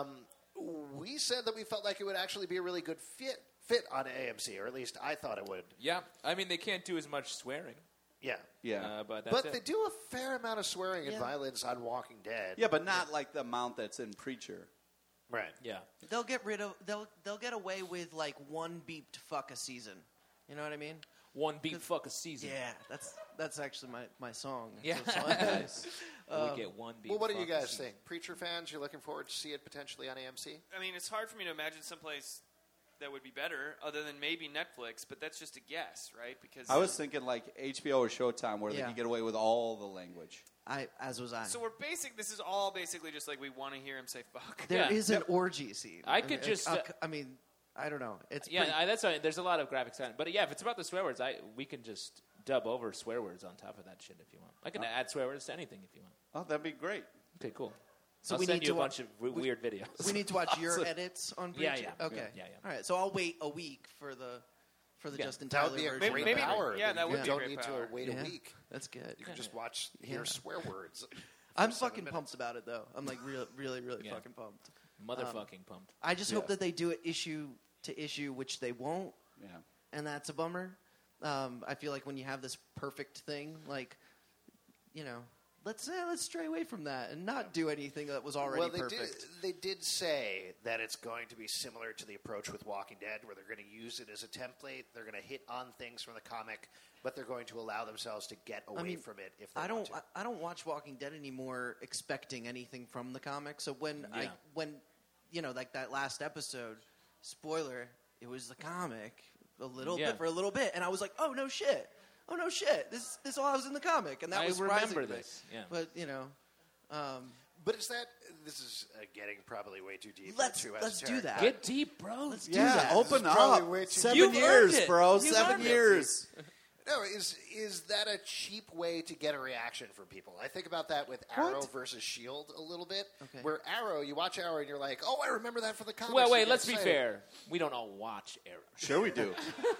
We said that we felt like it would actually be a really good fit on AMC, or at least I thought it would. Yeah. I mean, they can't do as much swearing. Yeah. Yeah. But that's But it. they do a fair amount of swearing and violence on Walking Dead. Yeah, but not like the amount that's in Preacher. Right. Yeah. They'll get rid of. They'll get away with like one beeped fuck a season. You know what I mean? One beat fuck a season. Yeah, that's actually my song. Yeah. So it's We get one beat Well, what do you fuck a guys season. think? Preacher fans, you're looking forward to see it potentially on AMC? I mean, it's hard for me to imagine someplace that would be better other than maybe Netflix, but that's just a guess, right? Because I was thinking like HBO or Showtime where they Yeah. can get away with all the language. As was I. So this is all basically just like we want to hear him say fuck. There is Yeah. an orgy scene. I could just, I mean, I don't know. It's Yeah, pretty- that's why there's a lot of graphic sound. But yeah, if it's about the swear words, we can just dub over swear words on top of that shit if you want. I can add swear words to anything if you want. Oh, that'd be great. Okay, cool. So I'll we send need you to a bunch of weird videos. we need to watch your edits on Yeah, Preacher? yeah. Okay. Yeah. All right. So I'll wait a week for the Yeah. Justin That Tyler would be a version. great Maybe- power. yeah, that would you be a don't great need power. to wait Yeah. a week. That's good. You can just hear swear words. I'm fucking pumped about it though. I'm like really Yeah. fucking pumped. Motherfucking pumped. I just hope Yeah. that they do it issue to issue, which they won't, Yeah. and that's a bummer. I feel like when you have this perfect thing, like, you know, let's stray away from that and not do anything that was already Well, perfect. they did say that it's going to be similar to the approach with Walking Dead, where they're going to use it as a template. They're going to hit on things from the comic, but they're going to allow themselves to get away from it if they want to. I don't watch Walking Dead anymore expecting anything from the comic. So when you know, like that last episode, spoiler, it was the comic for a little bit, and I was like, oh no shit. This all was in the comic, and that I was surprising remember to me. this, yeah. But you know, But is that this is getting probably way too deep? let's into do esoteric. that. Get deep, bro. Let's do Yeah, that. open This is probably up. way too- 7 You've years, earned it. bro. You've 7 earned it. years. No, is that a cheap way to get a reaction from people? I think about that with Arrow versus Shield a little bit. Okay. Where Arrow, you watch Arrow and you're like, oh, I remember that from the comics. Well, You wait. get Let's be excited. fair. We don't all watch Arrow. Sure we do.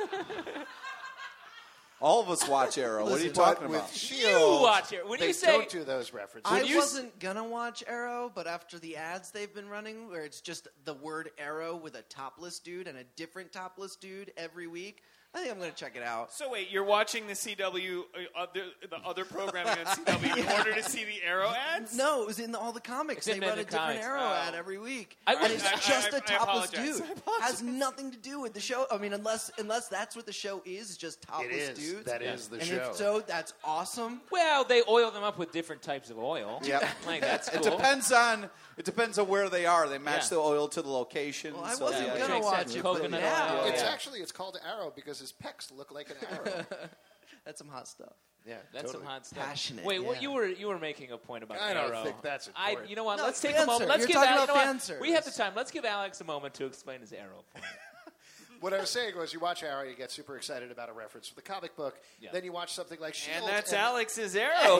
All of us watch Arrow. What are you Listen, talking With about? Shield, You watch Arrow. When they you say don't do those references. I you wasn't gonna watch Arrow, but after the ads they've been running, where it's just the word Arrow with a topless dude and a different topless dude every week, I think I'm gonna check it out. So wait, you're watching the CW, the other programming on CW in order to see the Arrow ads? No, it was in all the comics. It's They in run the a different comics. Arrow Oh. ad every week, I and it's wouldn't- just I a topless apologize. dude. I apologize. Has nothing to do with the show. I mean, unless that's what the show is just topless It is. dudes. That is the and show. if so, that's awesome. well, they oil them up with different types of oil. Yep. Like that's cool. It depends on where they are. They match Yeah. the oil to the location. Well, I so wasn't yeah, gonna makes watch sense. it, Coconut but now oil. It's Yeah. actually it's called Arrow because his pecs look like an arrow. that's some hot stuff. Yeah, That's totally. some hot stuff. Passionate, Wait, what yeah. you were making a point about I don't Arrow. think that's important. You know what? No, Let's it's take a fan moment. service. Let's You're give talking Al- about you know fan what? service. We have the time. Let's give Alex a moment to explain his Arrow point. What I was saying was, you watch Arrow, you get super excited about a reference to the comic book. Yeah. Then you watch something like Shield, And that's Alex's Arrow.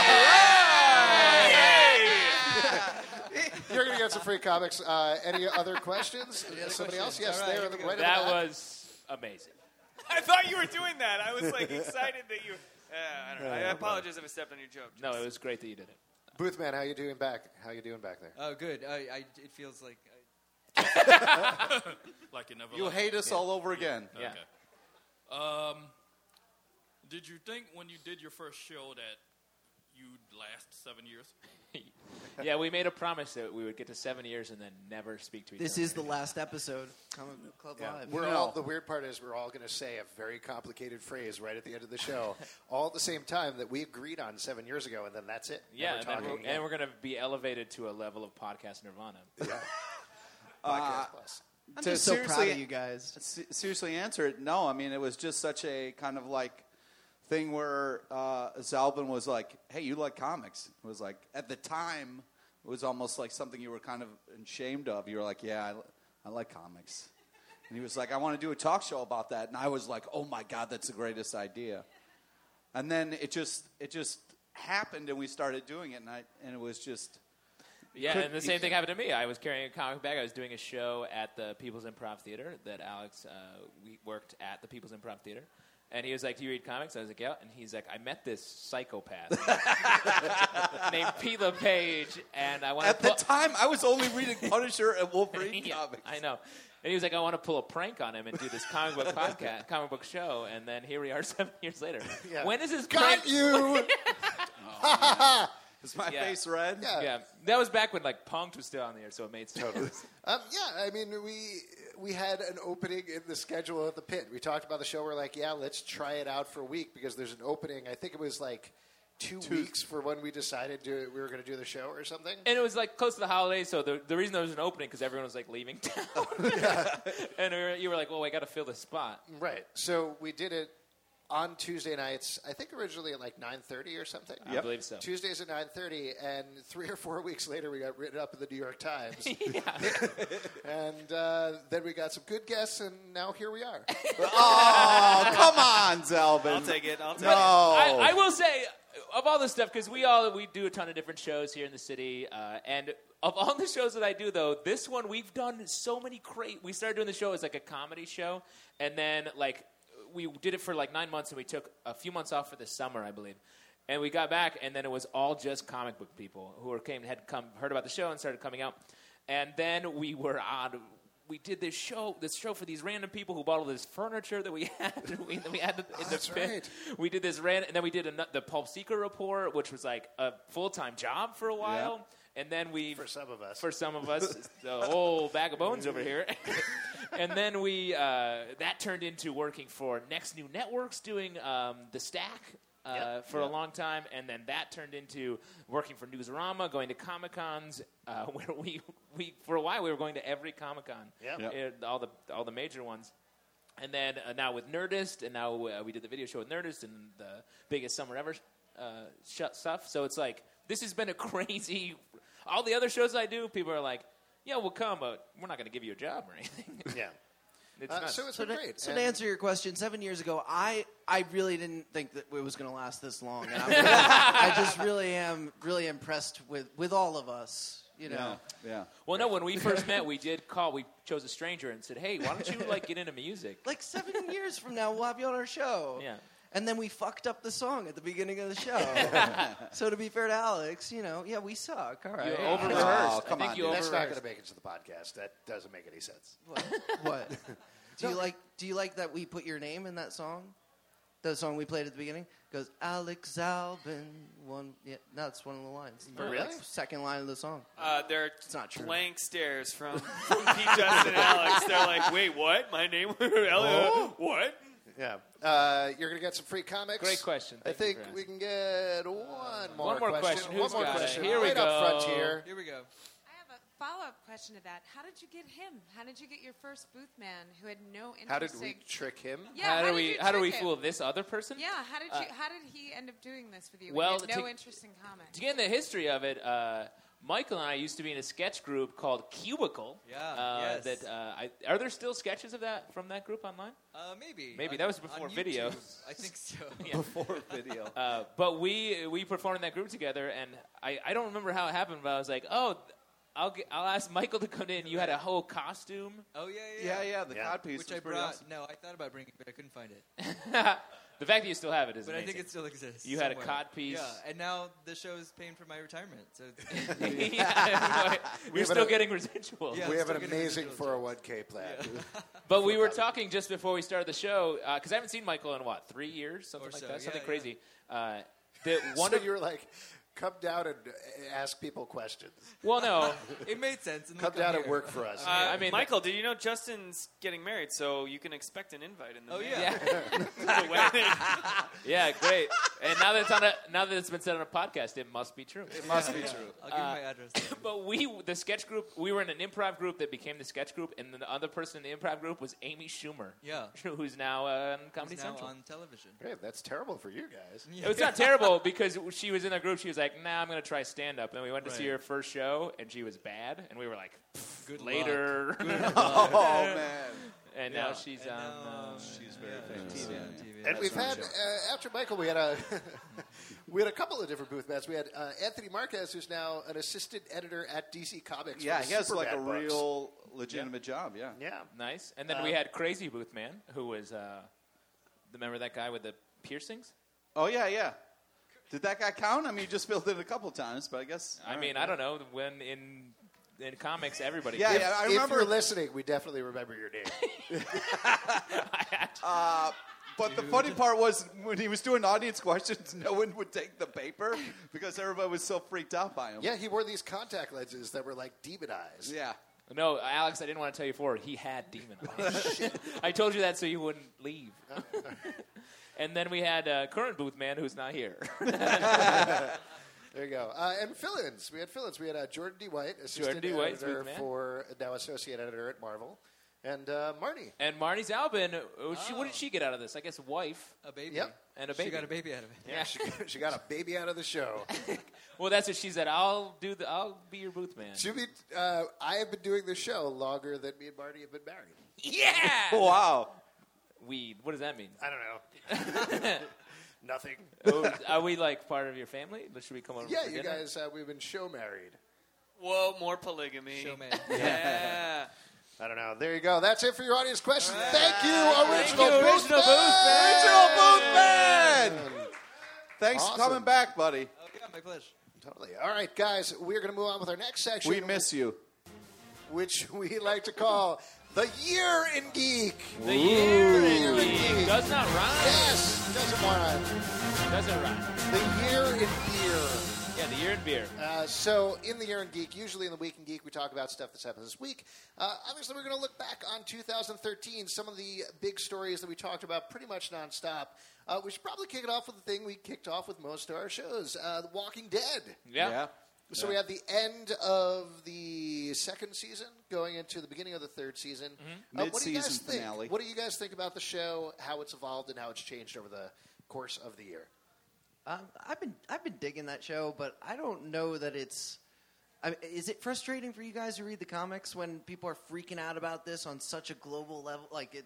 You're going to get some free comics. Any other questions? Somebody else? Yes, All right, there. here we go. Right in the That back. was amazing. I thought you were doing that. I was like excited that you. I don't know. I apologize if I stepped on your joke. No, it was great that you did it. Boothman, how you doing back? How you doing back there? Oh, good. It feels like. Like it never You'll left. hate us all over again. Yeah. Okay. Did you think when you did your first show that you'd last 7 years? Yeah, we made a promise that we would get to 7 years and then never speak to each This other. is the last episode. Comic Book Club Live. The weird part is we're all going to say a very complicated phrase right at the end of the show, all at the same time that we agreed on 7 years ago, and then that's it. Yeah, Never talking again. and we're going to be elevated to a level of podcast nirvana. Yeah. Podcast plus. I'm just so proud of you guys. Seriously answer it, no. I mean, it was just such a kind of like thing where Zalben was like, hey, you like comics. It was like, at the time, it was almost like something you were kind of ashamed of. You were like, yeah, I like comics. And he was like, I want to do a talk show about that. And I was like, oh, my God, that's the greatest idea. And then it just happened, and we started doing it, and it was just... Yeah, and the same thing happened to me. I was carrying a comic bag. I was doing a show at the People's Improv Theater that Alex, we worked at the People's Improv Theater. And he was like, do you read comics? I was like, yeah. And he's like, I met this psychopath named P. LePage, and I want At the time, I was only reading Punisher and Wolverine comics. I know. And he was like, I want to pull a prank on him and do this comic book podcast, comic book show. And then here we are 7 years later. Yeah. When is this Got prank? you! Is my face red? Yeah. That was back when like Punk'd was still on the air, so it made sense. I mean, we had an opening in the schedule at the Pit. We talked about the show. We're like, yeah, let's try it out for a week because there's an opening. I think it was like two weeks for when we decided we were going to do the show or something. And it was like close to the holidays, so the reason there was an opening because everyone was like leaving town. And you were like, well, I got to fill this spot. Right. So we did it on Tuesday nights, I think originally at like 9:30 or something. I believe so. Tuesdays at 9:30, and 3 or 4 weeks later, we got written up in the New York Times. And then we got some good guests, and now here we are. Oh, come on, Zalben. I'll take it. No. I will say, of all this stuff, because we do a ton of different shows here in the city, and of all the shows that I do, though, this one we've done so many we started doing the show as like a comedy show, and then like we did it for like 9 months, and we took a few months off for the summer, I believe. And we got back, and then it was all just comic book people who heard about the show and started coming out. And then we did this show for these random people who bought all this furniture that we had. we had in the pit. Right. We did this and then we did the Pulp Seeker Report, which was like a full-time job for a while. Yeah. And then for some of us, the whole bag of bones over here. And then that turned into working for Next New Networks, doing The Stack for a long time. And then that turned into working for Newsarama, going to Comic-Cons, where we for a while we were going to every Comic-Con, all the major ones. And then now with Nerdist, and now we did the video show with Nerdist and the biggest summer ever stuff. So it's like, this has been a crazy... All the other shows I do, people are like, yeah, we'll come, but we're not going to give you a job or anything. Yeah. So it's been great. So to answer your question, 7 years ago, I really didn't think that it was going to last this long. And I just really am really impressed with all of us, you know. Yeah. Well, no, when we first met, we chose a stranger and said, hey, why don't you get into music? Like 7 years from now, we'll have you on our show. Yeah. And then we fucked up the song at the beginning of the show. So to be fair to Alex, we suck. All right. You over-rehearsed. Oh, come on, That's not going to make it to the podcast. That doesn't make any sense. What? Do you like that we put your name in that song? The song we played at the beginning? It goes, Alex Zalben. That's one of the lines. Really? That's the second line of the song. There are not true. blank stares from Pete, Justin, and Alex. They're like, wait, what? My name? What? Yeah. You're going to get some free comics. Great question. I think we can get one more question. Who's got it? Here we go. Up front here. Here we go. I have a follow-up question to that. How did you get him? How did you get your first booth man who had no interest? How did we trick him? Yeah, how do we fool this other person? Yeah, how did he end up doing this with you? Well, he had no interest in comics. To get in the history of it, Michael and I used to be in a sketch group called Cubicle. Yeah. Yes. Are there still sketches of that from that group online? Maybe. Maybe that was before video. I think so. Before video. But we performed in that group together, and I don't remember how it happened, but I was like, oh, I'll ask Michael to come in. You had a whole costume. Oh yeah. The codpiece, which I brought. Awesome. No, I thought about bringing it, but I couldn't find it. The fact that you still have it is but amazing. I think it still exists. You somewhere. had a cod piece. Yeah, and now the show is paying for my retirement. So we're still getting residuals. We have an amazing 401k plan. Yeah. But we were talking just before we started the show, because I haven't seen Michael in, 3 years? Something like that? Something crazy. So you were like, come down and ask people questions. Well, no. It made sense. And Come down and work for us. I mean, Michael, did you know Justin's getting married, so you can expect an invite in the mail. yeah. To the wedding. Yeah, great. And now that it's been said on a podcast, it must be true. It must be true. I'll give you my address. But the sketch group, we were in an improv group that became the sketch group, and the other person in the improv group was Amy Schumer. Yeah. Who's now on Comedy He's now Central. on television. Great, that's terrible for you guys. Yeah. It's not terrible because she was in the group. She was like, "Nah, I'm going to try stand-up." And we went to see Right. her first show, and she was bad. And we were like, Good later. Oh, man. And now she's on. She's very famous. TV. Yeah. And we've had after Michael, we had a couple of different booth mats. We had Anthony Marquez, who's now an assistant editor at DC Comics. Yeah, for he has like a Superbad books. real legitimate job. Yeah. Yeah. Nice. And then we had Crazy Booth Man, who was remember that guy with the piercings? Oh yeah. Did that guy count? I mean, you just filled in a couple times, but I guess. I mean, I don't know. When in comics, everybody. Yeah, counts. yeah. I If remember. you're listening, we definitely remember your name. But the funny part was when he was doing audience questions, no one would take the paper because everybody was so freaked out by him. Yeah, he wore these contact lenses that were like demon eyes. Yeah. No, Alex, I didn't want to tell you before. He had demon eyes. I told you that so you wouldn't leave. And then we had current booth man who's not here. There you go. And fill-ins. We had fill-ins. We had Jordan D. White, assistant D. White, editor smooth man. for now associate editor at Marvel, and Marnie. And Marnie's Albin, what did she get out of this? I guess a wife A baby. Yep. and a baby. She got a baby out of it. Yeah. She got a baby out of the show. Well, that's what she said. I'll be your booth man. Should be, I have been doing the show longer than me and Marty have been married. Yeah. Wow. Weed. What does that mean? I don't know. Nothing. Are we like part of your family? Should we come over? Yeah, for you dinner? guys, we've been show married. Whoa, more polygamy. Showman. Yeah. I don't know. There you go. That's it for your audience questions. Thank you, Original Booth Booth Man. Original Booth Man! Thanks Awesome. for coming back, buddy. Oh, yeah, my pleasure. Totally. All right, guys, we're going to move on with our next section. We miss you. Which we like to call the Year in Geek. The year in in geek. geek does not rhyme. Yes, doesn't rhyme. Doesn't rhyme. The Year in Beer. Yeah, the year in beer. So, in the Year in Geek, usually in the Week in Geek, we talk about stuff that's happened this week. Obviously, we're going to look back on 2013, some of the big stories that we talked about pretty much nonstop. We should probably kick it off with the thing we kicked off with most of our shows, The Walking Dead. Yeah. So we have the end of the second season going into the beginning of the third season. Mm-hmm. What do you guys Mid-season think? finale. What do you guys think about the show, how it's evolved, and how it's changed over the course of the year? I've been digging that show, but I don't know that it's. Is it frustrating for you guys to read the comics when people are freaking out about this on such a global level?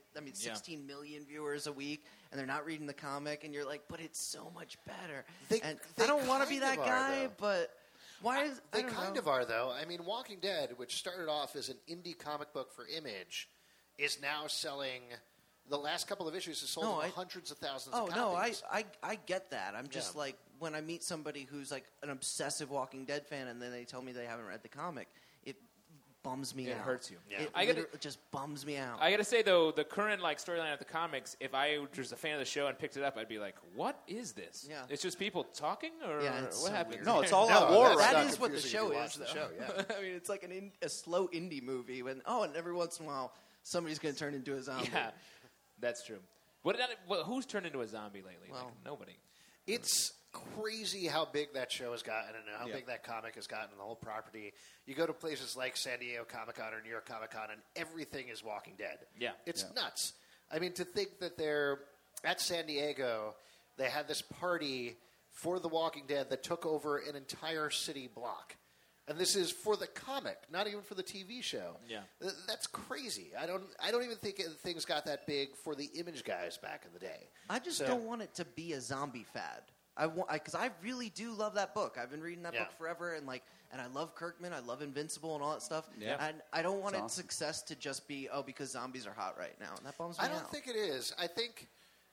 16 million viewers a week, and they're not reading the comic, and you're like, but it's so much better. They I don't want to be kind that of are, guy, though. but why is They I don't kind know. of are, though. I mean, Walking Dead, which started off as an indie comic book for Image, is now selling. The last couple of issues has sold hundreds of thousands of copies. I get that. I'm just Yeah. like, when I meet somebody who's like an obsessive Walking Dead fan and then they tell me they haven't read the comic, it bums me out. It hurts you. Yeah. It just bums me out. I got to say, though, the current storyline of the comics, if I was a fan of the show and picked it up, I'd be like, what is this? Yeah. It's just people talking? Or Yeah, it's what so happened? weird. No, it's all No, out war that's right not That is what the confusing show if you is, watch the though. show, yeah. I mean, it's like a slow indie movie when, and every once in a while, somebody's going to turn into a zombie. Yeah, that's true. Who's turned into a zombie lately? Well, nobody. It's crazy how big that show has gotten and how big that comic has gotten, the whole property. You go to places like San Diego Comic-Con or New York Comic-Con, and everything is Walking Dead. Yeah. It's nuts. I mean, to think that they're at San Diego, they had this party for The Walking Dead that took over an entire city block. And this is for the comic, not even for the TV show. Yeah. That's crazy. I don't even think things got that big for the Image guys back in the day. I just don't want it to be a zombie fad. Because I really do love that book. I've been reading that book forever, and I love Kirkman. I love Invincible and all that stuff. Yeah. And I don't want its success to just be because zombies are hot right now. And that bums me out. I don't think it is. I think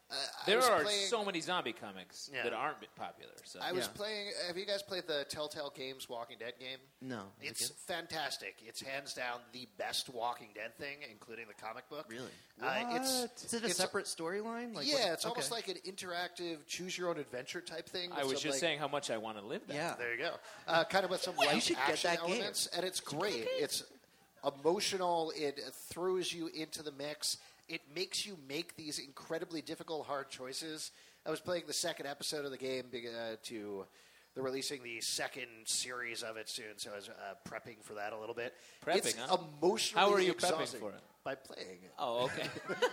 There are so many zombie comics that aren't popular. So. I was playing. Have you guys played the Telltale Games Walking Dead game? No. It's fantastic. It's hands down the best Walking Dead thing, including the comic book. Really? Is it a separate storyline? It's almost like an interactive choose-your-own-adventure type thing. I was just saying how much I want to live that. Yeah. There you go. Kind of with some light action elements, and it's great. It's emotional. It throws you into the mix. It makes you make these incredibly difficult, hard choices. I was playing the second episode of the game they're releasing the second series of it soon, so I was prepping for that a little bit. It's emotionally How are you exhausting. prepping for it? By playing it. Oh, okay.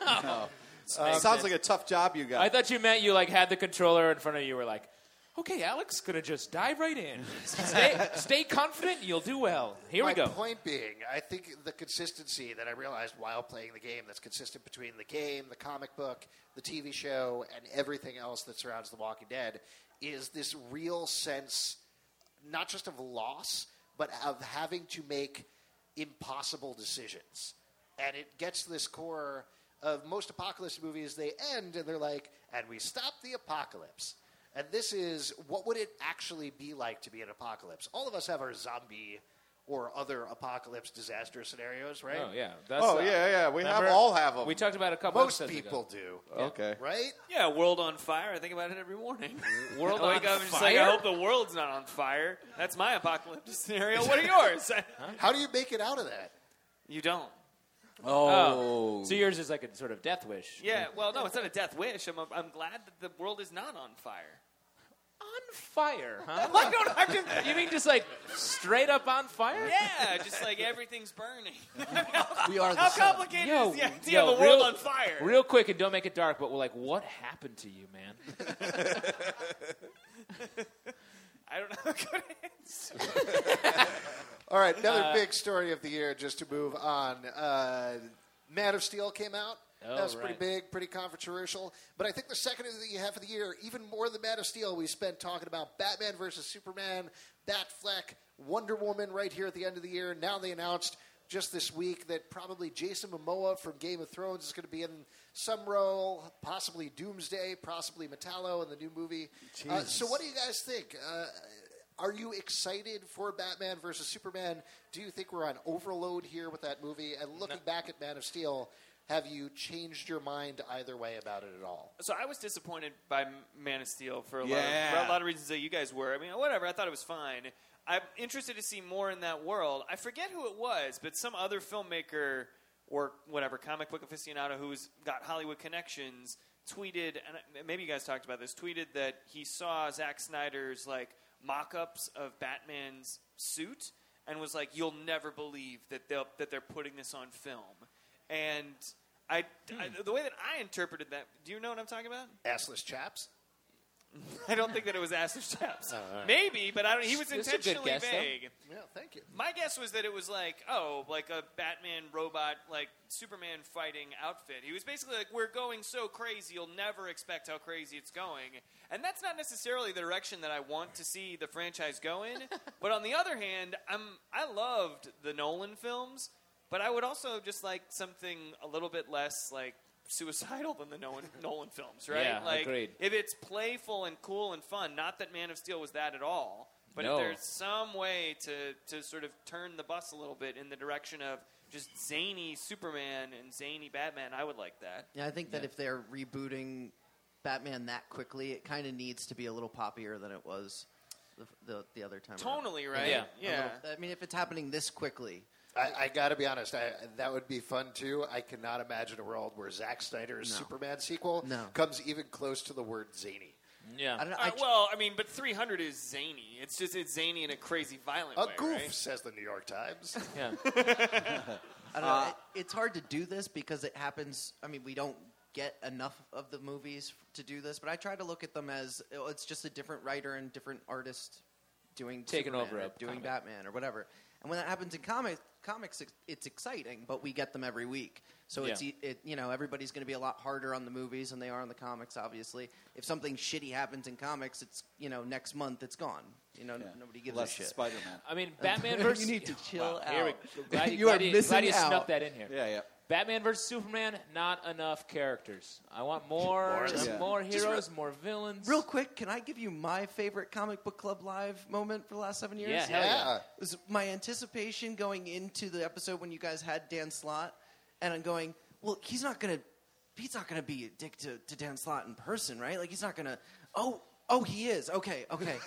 Sounds like a tough job you got. I thought you meant you had the controller in front of you. Were like, okay, Alex, gonna just dive right in. Stay confident. You'll do well. Here we go. My point being, I think the consistency that I realized while playing the game, that's consistent between the game, the comic book, the TV show, and everything else that surrounds The Walking Dead, is this real sense, not just of loss, but of having to make impossible decisions. And it gets to this core of most apocalypse movies. They end and they're like, and we stop the apocalypse. And this is, what would it actually be like to be an apocalypse? All of us have our zombie or other apocalypse disaster scenarios, right? Oh, yeah. We all have them. We talked about a couple Most episodes people ago. do. Okay. Right? Yeah, world on fire. I think about it every morning. World I on wake up and just fire? I hope the world's not on fire. That's my apocalyptic scenario. What are yours? How do you make it out of that? You don't. Oh. So yours is like a sort of death wish. Yeah, well, no, it's not a death wish. I'm glad that the world is not on fire. On fire, huh? I don't have to. You mean just like straight up on fire? Yeah, just like everything's burning. We are the How sun. complicated is the idea of a world on fire? Real quick, and don't make it dark, but what happened to you, man? I don't have a good answer. All right, another big story of the year, just to move on. Man of Steel came out. That was pretty big, pretty controversial. But I think the second half of the year, even more than Man of Steel, we spent talking about Batman versus Superman, Batfleck, Wonder Woman right here at the end of the year. Now they announced just this week that probably Jason Momoa from Game of Thrones is going to be in some role, possibly Doomsday, possibly Metallo in the new movie. So what do you guys think? Are you excited for Batman versus Superman? Do you think we're on overload here with that movie? And looking back at Man of Steel, have you changed your mind either way about it at all? So I was disappointed by Man of Steel for a lot of reasons that you guys were. I mean, whatever. I thought it was fine. I'm interested to see more in that world. I forget who it was, but some other filmmaker or whatever, comic book aficionado who's got Hollywood connections tweeted, and maybe you guys talked about this, tweeted that he saw Zack Snyder's mock-ups of Batman's suit and was like, "You'll never believe that they're putting this on film." And the way that I interpreted that, do you know what I'm talking about? Assless chaps? I don't think that it was assless chaps. Right. Maybe, but he was intentionally guess, vague. Yeah, thank you. My guess was that it was like a Batman robot, Superman fighting outfit. He was basically like, we're going so crazy, you'll never expect how crazy it's going. And that's not necessarily the direction that I want to see the franchise go in. But on the other hand, I loved the Nolan films, but I would also just like something a little bit less suicidal than the Nolan films, right? Yeah, agreed. If it's playful and cool and fun, not that Man of Steel was that at all, but if there's some way to sort of turn the bus a little bit in the direction of just zany Superman and zany Batman, I would like that. Yeah, I think that if they're rebooting Batman that quickly, it kind of needs to be a little poppier than it was the other time. Tonally, right? Yeah. I mean, if it's happening this quickly. I got to be honest, that would be fun, too. I cannot imagine a world where Zack Snyder's Superman sequel comes even close to the word zany. Yeah. But 300 is zany. It's zany in a crazy, violent way, way, goof, right? says the New York Times. Yeah. I don't know. It's hard to do this because it happens. I mean, we don't get enough of the movies to do this, but I try to look at them as it's just a different writer and different artist doing taking Superman over or doing Batman or whatever. And when that happens in comics, it's exciting, but we get them every week. So everybody's going to be a lot harder on the movies than they are on the comics. Obviously, if something shitty happens in comics, it's next month it's gone. Nobody gives a shit. Spider-Man. I mean, Batman versus you need to chill out. Here we go. You are missing glad you out. snuck that in here. Yeah. Batman versus Superman, not enough characters. I want more heroes, more villains. Real quick, can I give you my favorite Comic Book Club Live moment for the last 7 years? Yeah, hell yeah. It was my anticipation going into the episode when you guys had Dan Slott, and I'm going, well, he's not gonna be a dick to Dan Slott in person, right? Like he's not gonna. Oh, he is. Okay.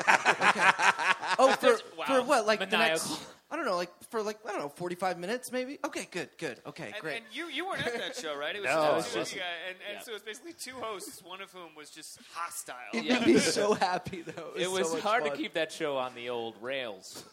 Oh, for what? Like the next. I don't know, like for 45 minutes maybe. Okay, good. Okay, great. And you weren't at that show, right? It was No, just it two of wasn't. you guys, and so it was basically two hosts, one of whom was just hostile. It made me so happy though. It was so much hard fun. to keep that show on the old rails.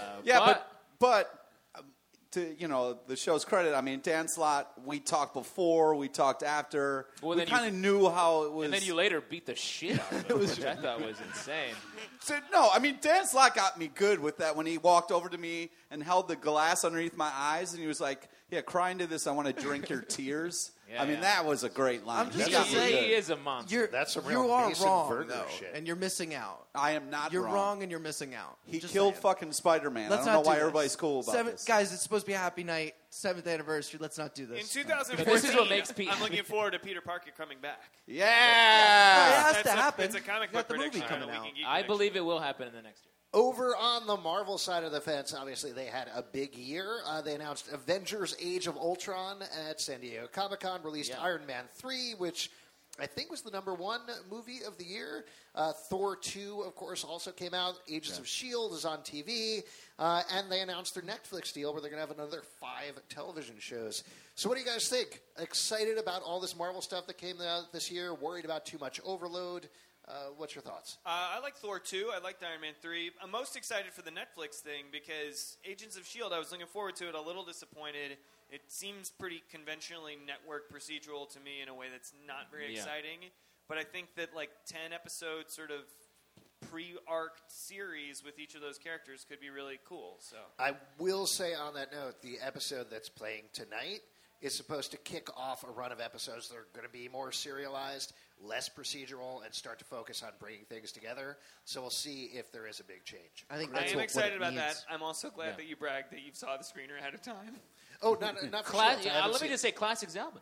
But to the show's credit, I mean, Dan Slott, we talked before, we talked after. Well, we then kind of knew how it was. And then you later beat the shit out of him, which I thought was insane. So, no, I mean, Dan Slott got me good with that when he walked over to me and held the glass underneath my eyes, and he was like, yeah, cry into this, I want to drink your tears. Yeah, I mean, that was a great line. I'm just He gonna got me say, good. He is a monster. That's some You real are Mason wrong, Verger though, shit. and you're missing out. I am not You're wrong. wrong, and you're missing out. He Just killed saying. fucking Spider-Man. Let's I don't not know why do everybody's this. cool about this. Guys, it's supposed to be a happy night, 7th anniversary. Let's not do In this. 2014, This is what makes Pete- I'm looking forward to Peter Parker coming back. Yeah! It has That's to happen. It's a comic You got book the movie prediction. coming out. I believe it will happen in the next year. Over on the Marvel side of the fence, obviously they had a big year. They announced Avengers: Age of Ultron at San Diego Comic-Con, released Iron Man 3, which I think was the #1 movie of the year. Thor 2, of course, also came out. Agents of S.H.I.E.L.D. is on TV. And they announced their Netflix deal where they're going to have another 5 television shows. So what do you guys think? Excited about all this Marvel stuff that came out this year? Worried about too much overload? What's your thoughts? I like Thor 2. I liked Iron Man 3. I'm most excited for the Netflix thing because Agents of S.H.I.E.L.D., I was looking forward to it, a little disappointed. It seems pretty conventionally network procedural to me in a way that's not very exciting. But I think that 10 episodes sort of pre-arced series with each of those characters could be really cool. So I will say on that note, the episode that's playing tonight is supposed to kick off a run of episodes that are going to be more serialized, less procedural, and start to focus on bringing things together. So we'll see if there is a big change. I think I that's am what excited it about needs. that. I'm also glad that you bragged that you saw the screener ahead of time. Oh, not for sure. Let me just say, classics album.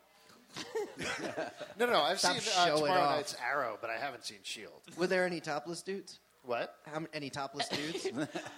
No, I've Stop seen showing Tomorrow off. Night's Arrow, but I haven't seen S.H.I.E.L.D. Were there any topless dudes? What? Any topless dudes?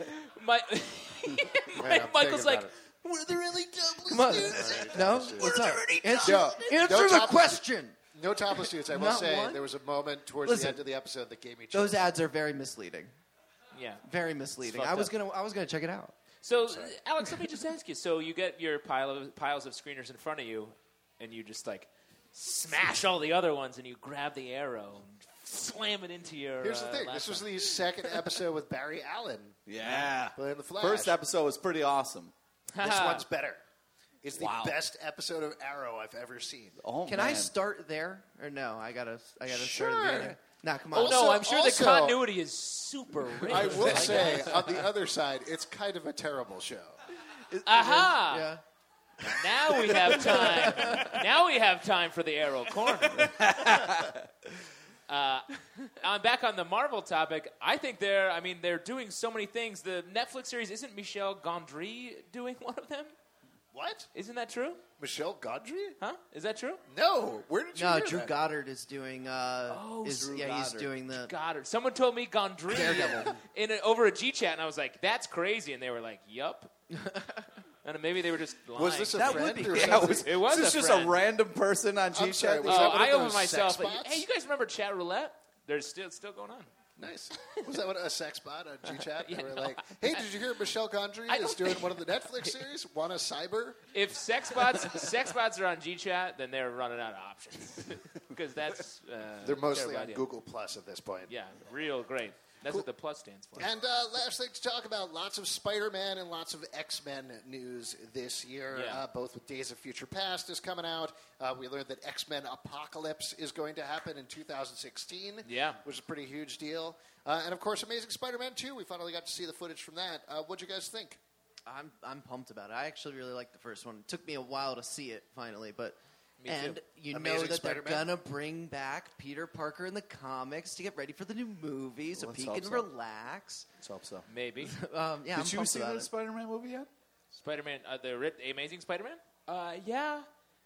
Michael's like, were there any Come on. topless dudes? No? What's up? Answer, No, answer no the topless- question. No topless dudes. I will Not say one? there was a moment towards Listen, the end of the episode that gave me chills. Those ads are very misleading. yeah. Very misleading. It's I was fucked gonna check it out. So, Alex, let me just ask you. So you get your piles of screeners in front of you, and you just smash all the other ones, and you grab the arrow and slam it into your. Here's the thing. This was the second episode with Barry Allen. Yeah. Playing the Flash. First episode was pretty awesome. This one's better. It's the best episode of Arrow I've ever seen. Oh, Can I start there or no? I gotta start at the Sure. beginning. Nah, come on. Oh no, Also- I'm sure the also- continuity is super rich. I will say, on the other side, it's kind of a terrible show. Aha! Yeah. Now we have time. Now we have time for the Arrow Corner. I'm back on the Marvel topic. I think they're doing so many things. The Netflix series, isn't Michel Gondry doing one of them? What? Isn't that true? Michelle Gondry? Huh? Is that true? No. Where did you No, hear Drew that? Goddard is doing. He's Goddard. doing the. Goddard. Someone told me Gondry Daredevil. over a G chat, and I was like, "That's crazy," and they were like, "Yup." And maybe they were just lying. Was this a That friend would be or cool. something? It was Is this a just friend. a random person on I'm G sorry, Chat? was that one I of opened those myself. sex bots? Hey, you guys remember Chat Roulette? There's still going on. Nice. Was that a sex bot on G-Chat? Yeah, They were no. like, hey, did you hear Michelle Gondry I is don't doing think- one of the Netflix series? Want a cyber? If sex bots are on GChat, then they're running out of options because that's They're mostly terrible on idea. Google Plus at this point. Yeah, real great. That's what the plus stands for. And last thing to talk about, lots of Spider-Man and lots of X-Men news this year, Yeah. both with Days of Future Past is coming out. We learned that X-Men Apocalypse is going to happen in 2016, Yeah. which is a pretty huge deal. And, of course, Amazing Spider-Man 2, we finally got to see the footage from that. What'd you guys think? I'm pumped about it. I actually really liked the first one. It took me a while to see it finally, but Me and too. you Amazing know that Spider-Man? they're gonna bring back Peter Parker in the comics to get ready for the new movie, so Let's he hope can so. relax. Let's hope so. Maybe Yeah, I'm Did you pumped see about the it. Spider-Man movie yet? Spider-Man, the Amazing Spider-Man. Yeah,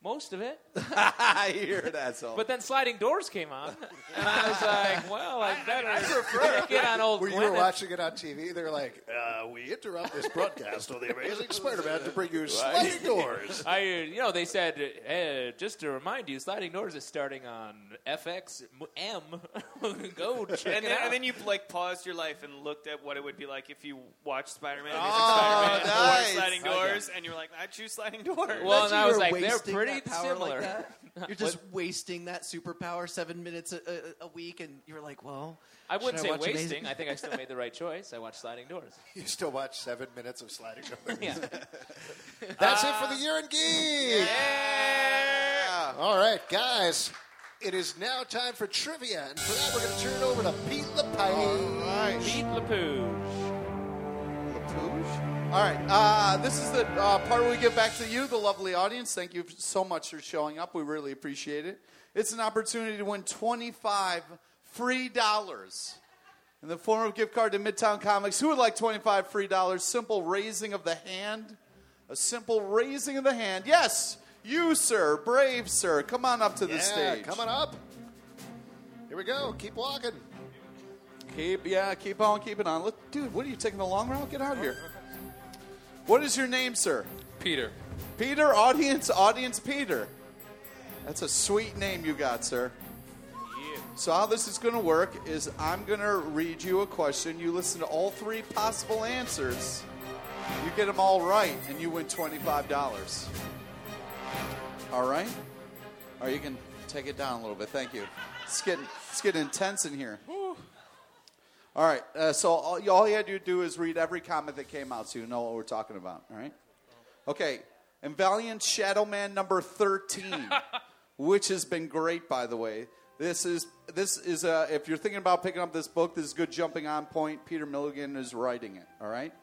Most of it. You're an asshole. But then Sliding Doors came on, and I was like, well, I better get on old Where you Gwyneth. were watching it on TV, they're like, we interrupt this broadcast on the Amazing Spider-Man to bring you Sliding Doors. They said, just to remind you, Sliding Doors is starting on FXM. Go check it out. And then you paused your life and looked at what it would be like if you watched Spider-Man, nice. or Sliding Doors, and you're like, I choose Sliding Doors. Well, and I was You're like, they're wasting pretty that power similar. like that? You're just wasting that superpower 7 minutes a week, and you're like, well, I wouldn't should say watch wasting. Amazing? I think I still made the right choice. I watched Sliding Doors. You still watch 7 minutes of Sliding Doors. Yeah. That's it for the Year in Geek. Yeah. All right, guys. It is now time for trivia, and for that, we're going to turn it over to Pete LePage. All right. Pete LaPouge. All right, this is the part where we give back to you, the lovely audience. Thank you so much for showing up. We really appreciate it. It's an opportunity to win $25 free in the form of a gift card to Midtown Comics. Who would like $25 free? Simple raising of the hand. A simple raising of the hand. Yes, you, sir. Brave, sir. Come on up to the stage. Come on up. Here we go. Keep walking. Keep on keeping on. Dude, what are you taking the long route? Get out of here. What is your name, sir? Peter. Peter, audience Peter. That's a sweet name you got, sir. Yeah. So how this is going to work is I'm going to read you a question. You listen to all three possible answers. You get them all right, and you win $25. All right? Or you can take it down a little bit. Thank you. It's getting intense in here. All right, so all you had to do is read every comic that came out so you know what we're talking about, all right? Okay, and Valiant Shadow Man number 13, which has been great, by the way. This is if you're thinking about picking up this book, this is good jumping on point. Peter Milligan is writing it, all right?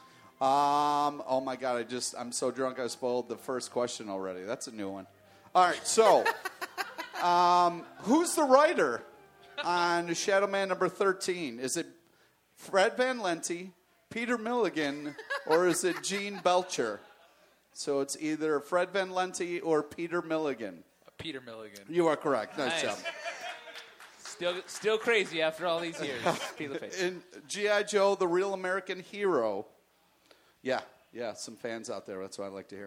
Oh, my God, I'm so drunk I spoiled the first question already. That's a new one. All right, so who's the writer on Shadow Man number 13? Is it Fred Van Lente, Peter Milligan, or is it Gene Belcher? So it's either Fred Van Lente or Peter Milligan. Peter Milligan. You are correct. Nice job. Still crazy after all these years. Pete LaPage. In G.I. Joe, The Real American Hero. Yeah, some fans out there. That's what I like to hear.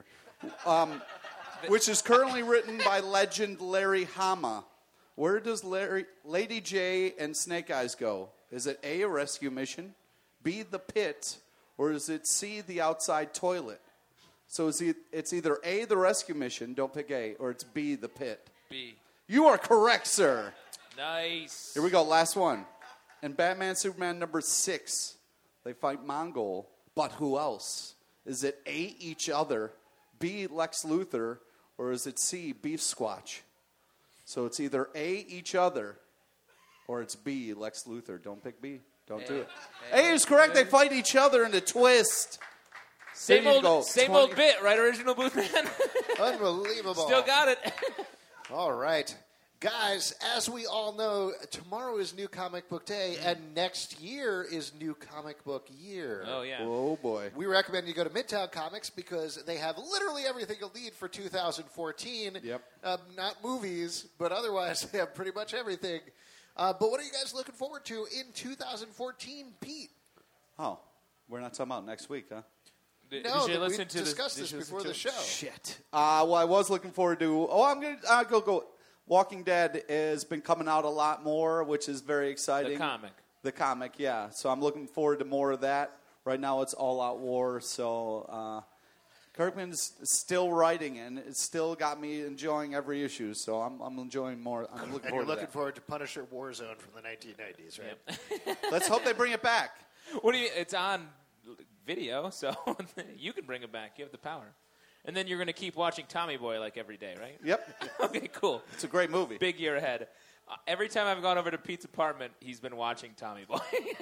Which is currently written by legend Larry Hama. Where does Lady J and Snake Eyes go? Is it A, a rescue mission, B, the pit, or is it C, the outside toilet? So it's either A, the rescue mission, don't pick A, or it's B, the pit. B. You are correct, sir. Nice. Here we go, last one. In Batman Superman number 6, they fight Mongol, but who else? Is it A, each other, B, Lex Luthor, or is it C, Beef Squatch? So it's either A, each other, or it's B, Lex Luthor. Don't pick B. Don't do it. A is correct. They fight each other in a twist. Same old bit, right? Original Boothman. Unbelievable. Still got it. All right. Guys, as we all know, tomorrow is New Comic Book Day, and next year is New Comic Book Year. Oh, yeah. Oh, boy. We recommend you go to Midtown Comics because they have literally everything you'll need for 2014. Yep. Not movies, but otherwise they have pretty much everything. But what are you guys looking forward to in 2014, Pete? Oh, we're not talking about next week, huh? No, we discussed this before the show. Shit. Well, I was looking forward to... I'm going to go... Walking Dead has been coming out a lot more, which is very exciting. The comic, yeah. So I'm looking forward to more of that. Right now it's All Out War, so Kirkman's still writing, and it's still got me enjoying every issue. So I'm enjoying more. I'm looking forward to that. Forward to Punisher Warzone from the 1990s, right? Yep. Let's hope they bring it back. What do you? It's on video, so you can bring it back. You have the power. And then you're going to keep watching Tommy Boy like every day, right? Yep. Okay, cool. It's a great movie. Big year ahead. Every time I've gone over to Pete's apartment, he's been watching Tommy Boy.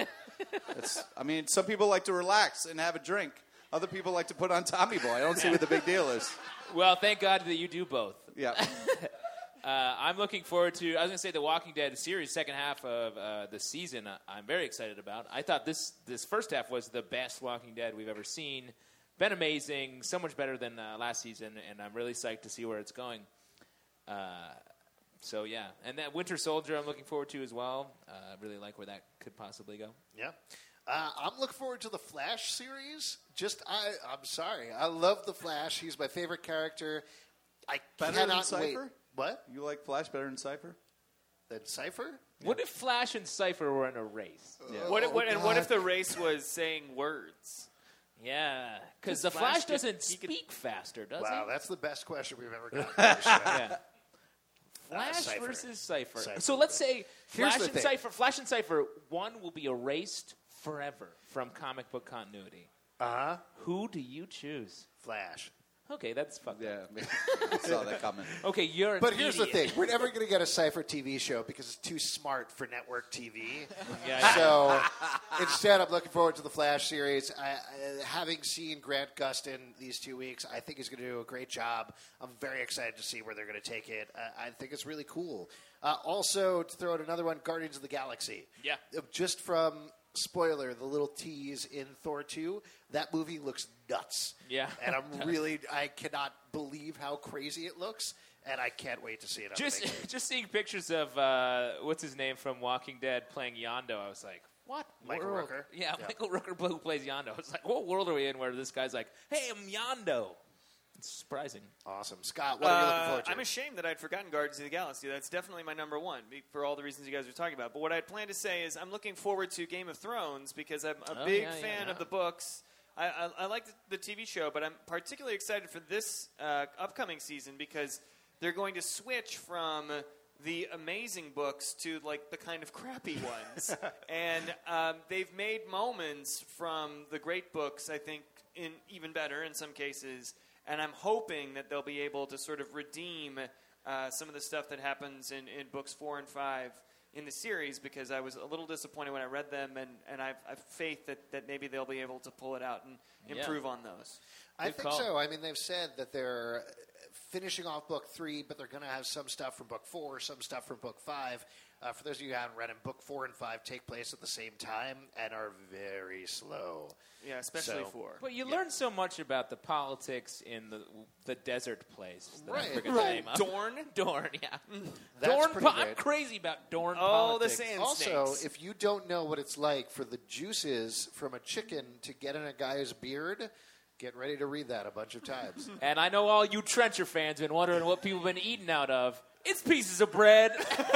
Some people like to relax and have a drink. Other people like to put on Tommy Boy. I don't see what the big deal is. Well, thank God that you do both. Yeah. I'm looking forward to, I was going to say, the Walking Dead series, second half of the season, I'm very excited about. I thought this first half was the best Walking Dead we've ever seen. been amazing, so much better than last season, and I'm really psyched to see where it's going. So, yeah. And that Winter Soldier I'm looking forward to as well. I really like where that could possibly go. Yeah. I'm looking forward to the Flash series. I'm sorry. I love the Flash. He's my favorite character. I Better than cannot Cypher? wait. What? You like Flash better than Cypher? Than Cypher? What if Flash and Cypher were in a race? Yeah. What if the race was saying words? Yeah, because the Flash doesn't speak faster, does he? Wow, that's the best question we've ever gotten. Yeah. Flash Cypher. versus Cypher. Cypher. So let's say Here's the thing. Flash and Cypher, one will be erased forever from comic book continuity. Uh-huh. Who do you choose? Flash. Okay, that's fucked up. Yeah, I saw that coming. Okay, you're an But here's the idiot. thing. We're never going to get a Cypher TV show because it's too smart for network TV. Yeah. So instead, I'm looking forward to the Flash series. Having seen Grant Gustin these 2 weeks, I think he's going to do a great job. I'm very excited to see where they're going to take it. I think it's really cool. Also, to throw out another one, Guardians of the Galaxy. Yeah. Just from, spoiler, the little tease in Thor 2, that movie looks nuts. Yeah. And I cannot believe how crazy it looks. And I can't wait to see it. Just seeing pictures of what's his name from Walking Dead playing Yondu, I was like, what Michael world? Rooker? Yeah, Yeah. Michael Rooker who plays Yondu. I was like, what world are we in where this guy's like, hey, I'm Yondu? It's surprising. Awesome. Scott, what are you looking forward to? I'm ashamed that I'd forgotten Guardians of the Galaxy. That's definitely my number one for all the reasons you guys were talking about. But what I'd planned to say is I'm looking forward to Game of Thrones because I'm a big fan of the books. I like the TV show, but I'm particularly excited for this upcoming season because they're going to switch from the amazing books to like the kind of crappy ones. And they've made moments from the great books, I think, in even better in some cases. And I'm hoping that they'll be able to sort of redeem some of the stuff that happens in books 4 and 5 in the series because I was a little disappointed when I read them, and I've faith that maybe they'll be able to pull it out and improve on those. I think so. I mean, they've said that they're finishing off book 3, but they're going to have some stuff from book 4, some stuff from book 5. For those of you who haven't read them, book 4 and 5 take place at the same time and are very slow. Yeah, especially 4. But you learn so much about the politics in the desert place. That Right. I forget the name of. Dorne, yeah. That's Dorne. pretty I'm good. crazy about Dorne Oh, the politics. sand Also, snakes. if you don't know what it's like for the juices from a chicken to get in a guy's beard, get ready to read that a bunch of times. And I know all you Trencher fans been wondering what people have been eating out of. It's pieces of bread.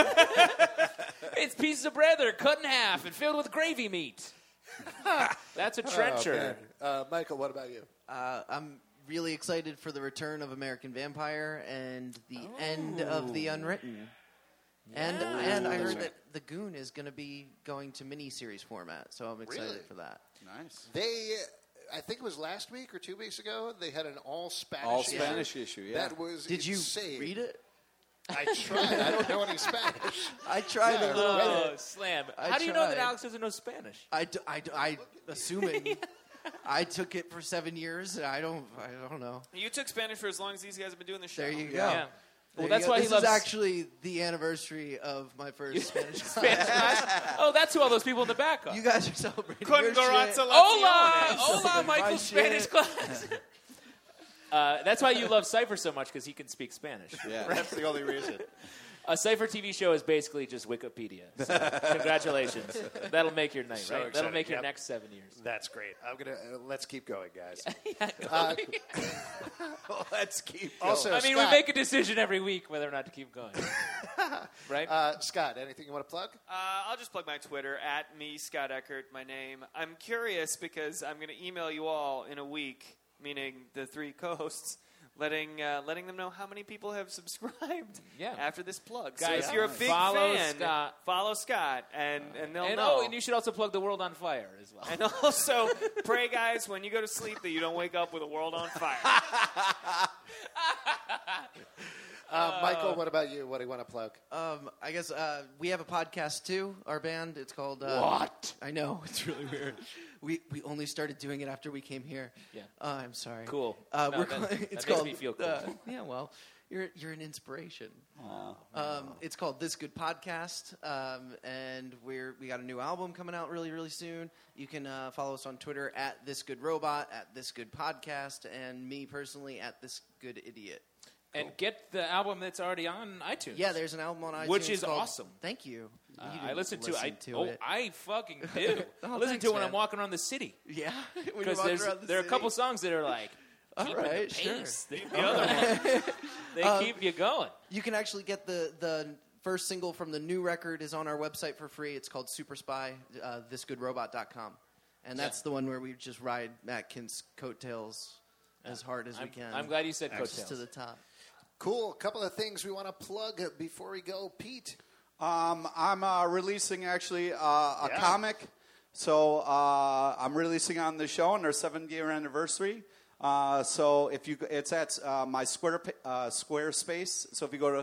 It's pieces of bread that are cut in half and filled with gravy meat. That's a Trencher. Michael, what about you? I'm really excited for the return of American Vampire and the end of The Unwritten. And I heard that The Goon is going to be going to miniseries format, so I'm excited Really? for that. Nice. I think it was last week or 2 weeks ago, they had an all-Spanish All Spanish issue, yeah. That was Did you insane. read it? I tried. I don't know any Spanish. I tried Yeah, a little Oh, bit. slam. I How do you know that tried. Alex doesn't know Spanish? I assuming I took it for 7 years. And I don't know. You took Spanish for as long as these guys have been doing the show. There you go. Yeah. There Well, you that's go. why he this loves is actually the anniversary of my first Spanish class. Spanish class. Oh, that's who all those people in the back are. You guys are celebrating Con your Gorazza shit. Hola, hola, My Michael's Spanish shit. class. That's why you love Cypher so much, because he can speak Spanish. Yeah. That's the only reason. A Cypher TV show is basically just Wikipedia. So congratulations. That'll make your night, So right? That'll excited. make your Yep. next 7 years. That's great. I'm gonna let's keep going, guys. Let's keep going. Also, I mean, Scott, we make a decision every week whether or not to keep going. Right? Scott, anything you want to plug? I'll just plug my Twitter, @me, Scott Eckert, my name. I'm curious because I'm going to email you all in a week, meaning the 3 co-hosts, letting them know how many people have subscribed after this plug. Guys, so if you're a big follow fan, Scott. follow Scott, and they'll and, know. oh, and you should also plug The World on Fire as well. And also, pray, guys, when you go to sleep that you don't wake up with a world on fire. Michael, what about you? What do you want to plug? I guess we have a podcast too. Our band. It's called. What? I know it's really weird. We only started doing it after we came here. Yeah. I'm sorry. Cool. It's That makes called. me feel cool. Yeah. Well, You're an inspiration. It's called This Good Podcast, and we got a new album coming out really, really soon. You can follow us on Twitter at This Good Robot, at This Good Podcast, and me personally at This Good Idiot. And get the album that's already on iTunes. Yeah, there's an album on iTunes, which is called, awesome. Thank you. I listen to it. it. I fucking do. Oh, I listen thanks, to it when man. I'm walking around the city. Yeah, Because there are a couple songs that are like, keeping right, the sure. pace. The other ones, they keep you going. You can actually get the first single from the new record is on our website for free. It's called Super Spy, thisgoodrobot.com. And that's the one where we just ride Matt Kint's coattails as hard as we can. I'm glad you said coattails. To the top. Cool. A couple of things we want to plug before we go. Pete. I'm releasing actually a comic. So I'm releasing on the show on our 7th-year anniversary. So it's at my Squarespace. So if you go to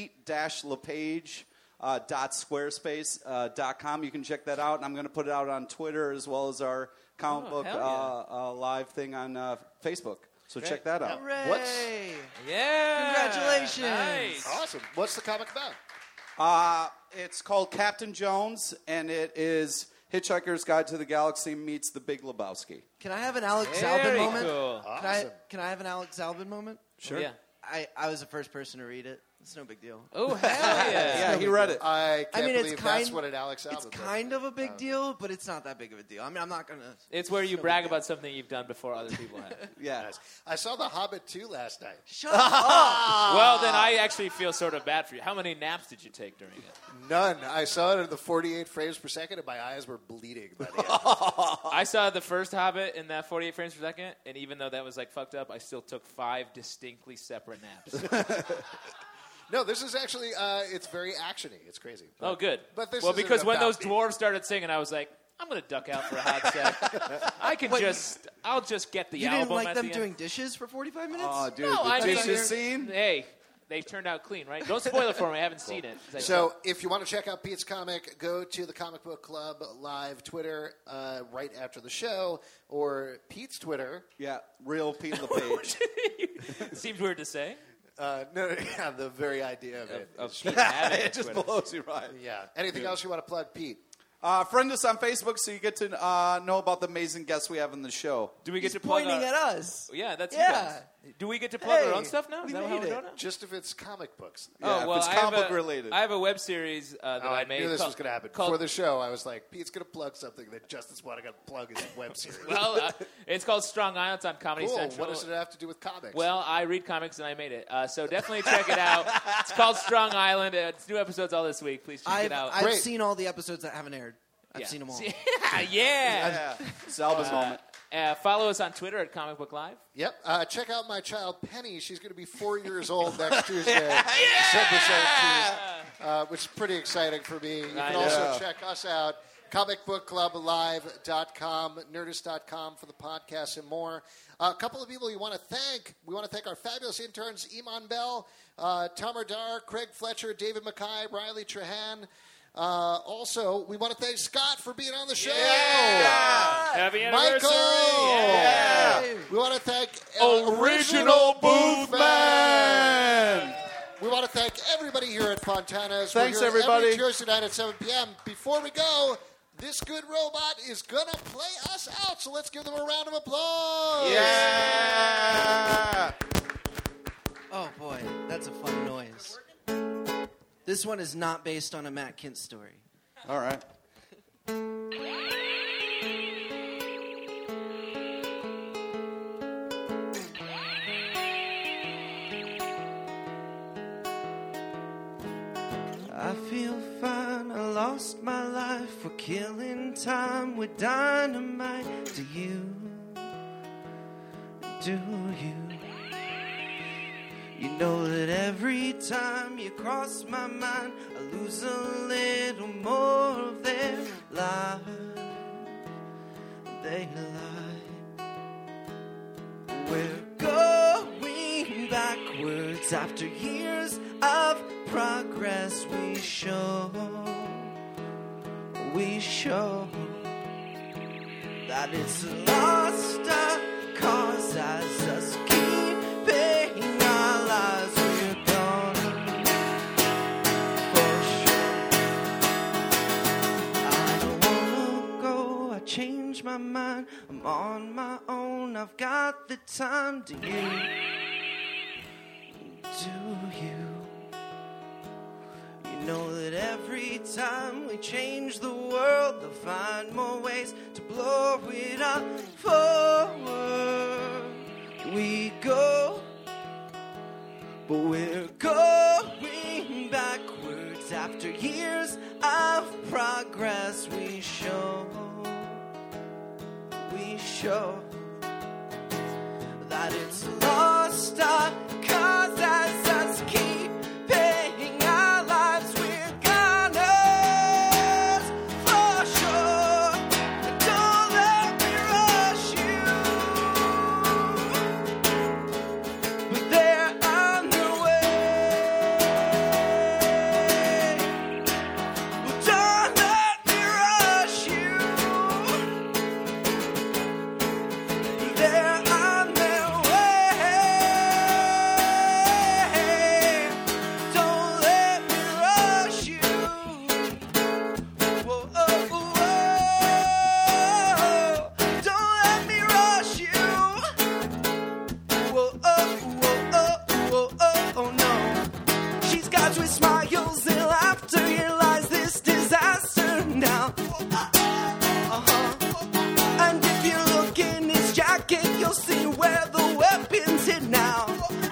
pete-lepage.squarespace.com, you can check that out. And I'm going to put it out on Twitter as well as our comic book live thing on Facebook. So check that out. Hooray! Yeah! Congratulations! Nice. Awesome. What's the comic about? It's called Captain Jones, and it is Hitchhiker's Guide to the Galaxy meets The Big Lebowski. Can I have an Alex Very Zalben moment? cool. Awesome. Can I have an Alex Zalben moment? Sure. Yeah. I was the first person to read it. It's no big deal. Oh, hell yeah. Yeah, he read it. I can't mean, it's believe kind- that's what an Alex Albert It's kind of a big deal, but it's not that big of a deal. I mean, I'm not going to... It's where you brag about something you've done before other people have. Yeah. I saw The Hobbit 2 last night. Shut up! Well, then I actually feel sort of bad for you. How many naps did you take during it? None. I saw it at the 48 frames per second, and my eyes were bleeding by the end. I saw the first Hobbit in that 48 frames per second, and even though that was like fucked up, I still took 5 distinctly separate naps. No, this is actually, it's very actiony. It's crazy. Oh, good. But this well, isn't because when about those me. dwarves started singing, I was like, I'm going to duck out for a hot sec. I'll just get the You album didn't like at them the doing end. dishes for 45 minutes? Oh, dude, No, the I mean- dishes scene? Hey, they turned out clean, right? Don't spoil it for me. I haven't seen it. So if you want to check out Pete's comic, go to the Comic Book Club live Twitter right after the show, or Pete's Twitter. Yeah, real Pete LePage. Seems weird to say. No, yeah, the very idea of it. Of Pete having a It just Twitter. blows you right. Yeah. Anything else you want to plug, Pete? Friend us on Facebook so you get to know about the amazing guests we have in the show. Do we get He's to plug pointing our... at us. Yeah, that's you Yeah. guys. Do we get to plug our Hey, own stuff now? Is we that how made we're it. doing it? Just if it's comic books. Yeah, if it's I have comic book related. I have a web series that I I made. knew this called- was going to happen. called- Before the show, I was like, Pete's going to plug something that Justice wanted to plug his web series. Well, it's called Strong Island. It's on Comedy cool. Central. What does it have to do with comics? Well, I read comics and I made it. So definitely check it out. It's called Strong Island. It's new episodes all this week. Please check it out. I've Great. seen all the episodes that haven't aired. I've Yeah. seen them all. Yeah. Zalba's moment. Follow us on Twitter at Comic Book Live. Yep. Check out my child, Penny. She's going to be 4 years old next Tuesday, December 17th, which is pretty exciting for me. You can also check us out, comicbookclublive.com, nerdist.com for the podcast and more. A couple of people you want to thank. We want to thank our fabulous interns, Iman Bell, Tamar Dar, Craig Fletcher, David Mackay, Riley Trahan. Also, we want to thank Scott for being on the show. Happy anniversary! Michael! Yeah. We want to thank Original Boothman! We want to thank everybody here at Fontana's. Thanks, We're here everybody. Every Tuesday night at 7 p.m. Before we go, this good robot is going to play us out, so let's give them a round of applause. Yeah! Oh, boy. That's a fun noise. This one is not based on a Matt Kint story. All right. I feel fine, I lost my life for killing time with dynamite. Do you? Do you? You know that every time you cross my mind, I lose a little more of their life. They lie. We're going backwards after years of progress. We show that it's a lost cause as us keeping our lives. We're change my mind. I'm on my own, I've got the time. Do you? You know that every time we change the world, they'll find more ways to blow it up. Forward we go, but we're going backwards. After years of progress, we show that it's lost our cause as us keeping our lives. We're goners for sure. Don't let me rush you, but they're on their way. Don't let me rush you. They're on their way. Don't let me rush you. Whoa, oh, oh. Don't let me rush you. Whoa, oh, oh, oh, oh, no. She's got sweet smiles and laughter. Here lies this disaster now. And if you look in his jacket, you'll see where the weapon's hid now.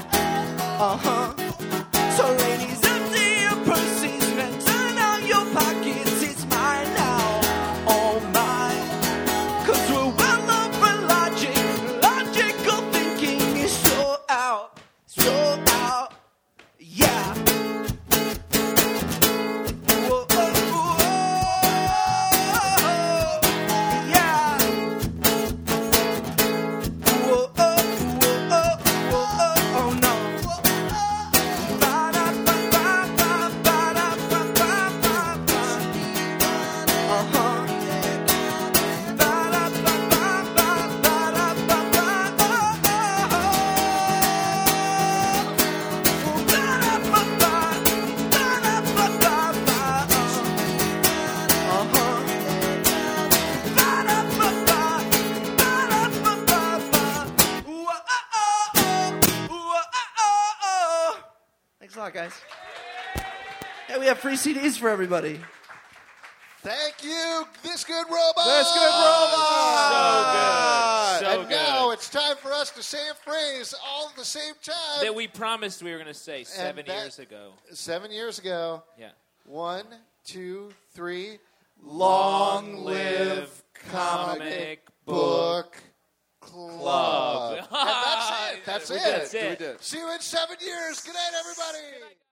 So ladies, empty your purses and turn out your pockets. It's mine now, all mine. 'Cause we're well over logic. Logical thinking is so out, yeah. Whoa, oh, oh, yeah. Whoa, oh, oh, oh, oh, oh, no. Thanks a lot, guys. Hey, we have free CDs for everybody. Thank you, This Good Robot. This Good Robot. So And good. now it's time for us to say a phrase all at the same time. That we promised we were going to say 7 that- years ago. 7 years ago. Yeah. 1, 2, 3. Long live Comic Book Club. And that's it. That's That's it. it. See you in 7 years. Good night, everybody.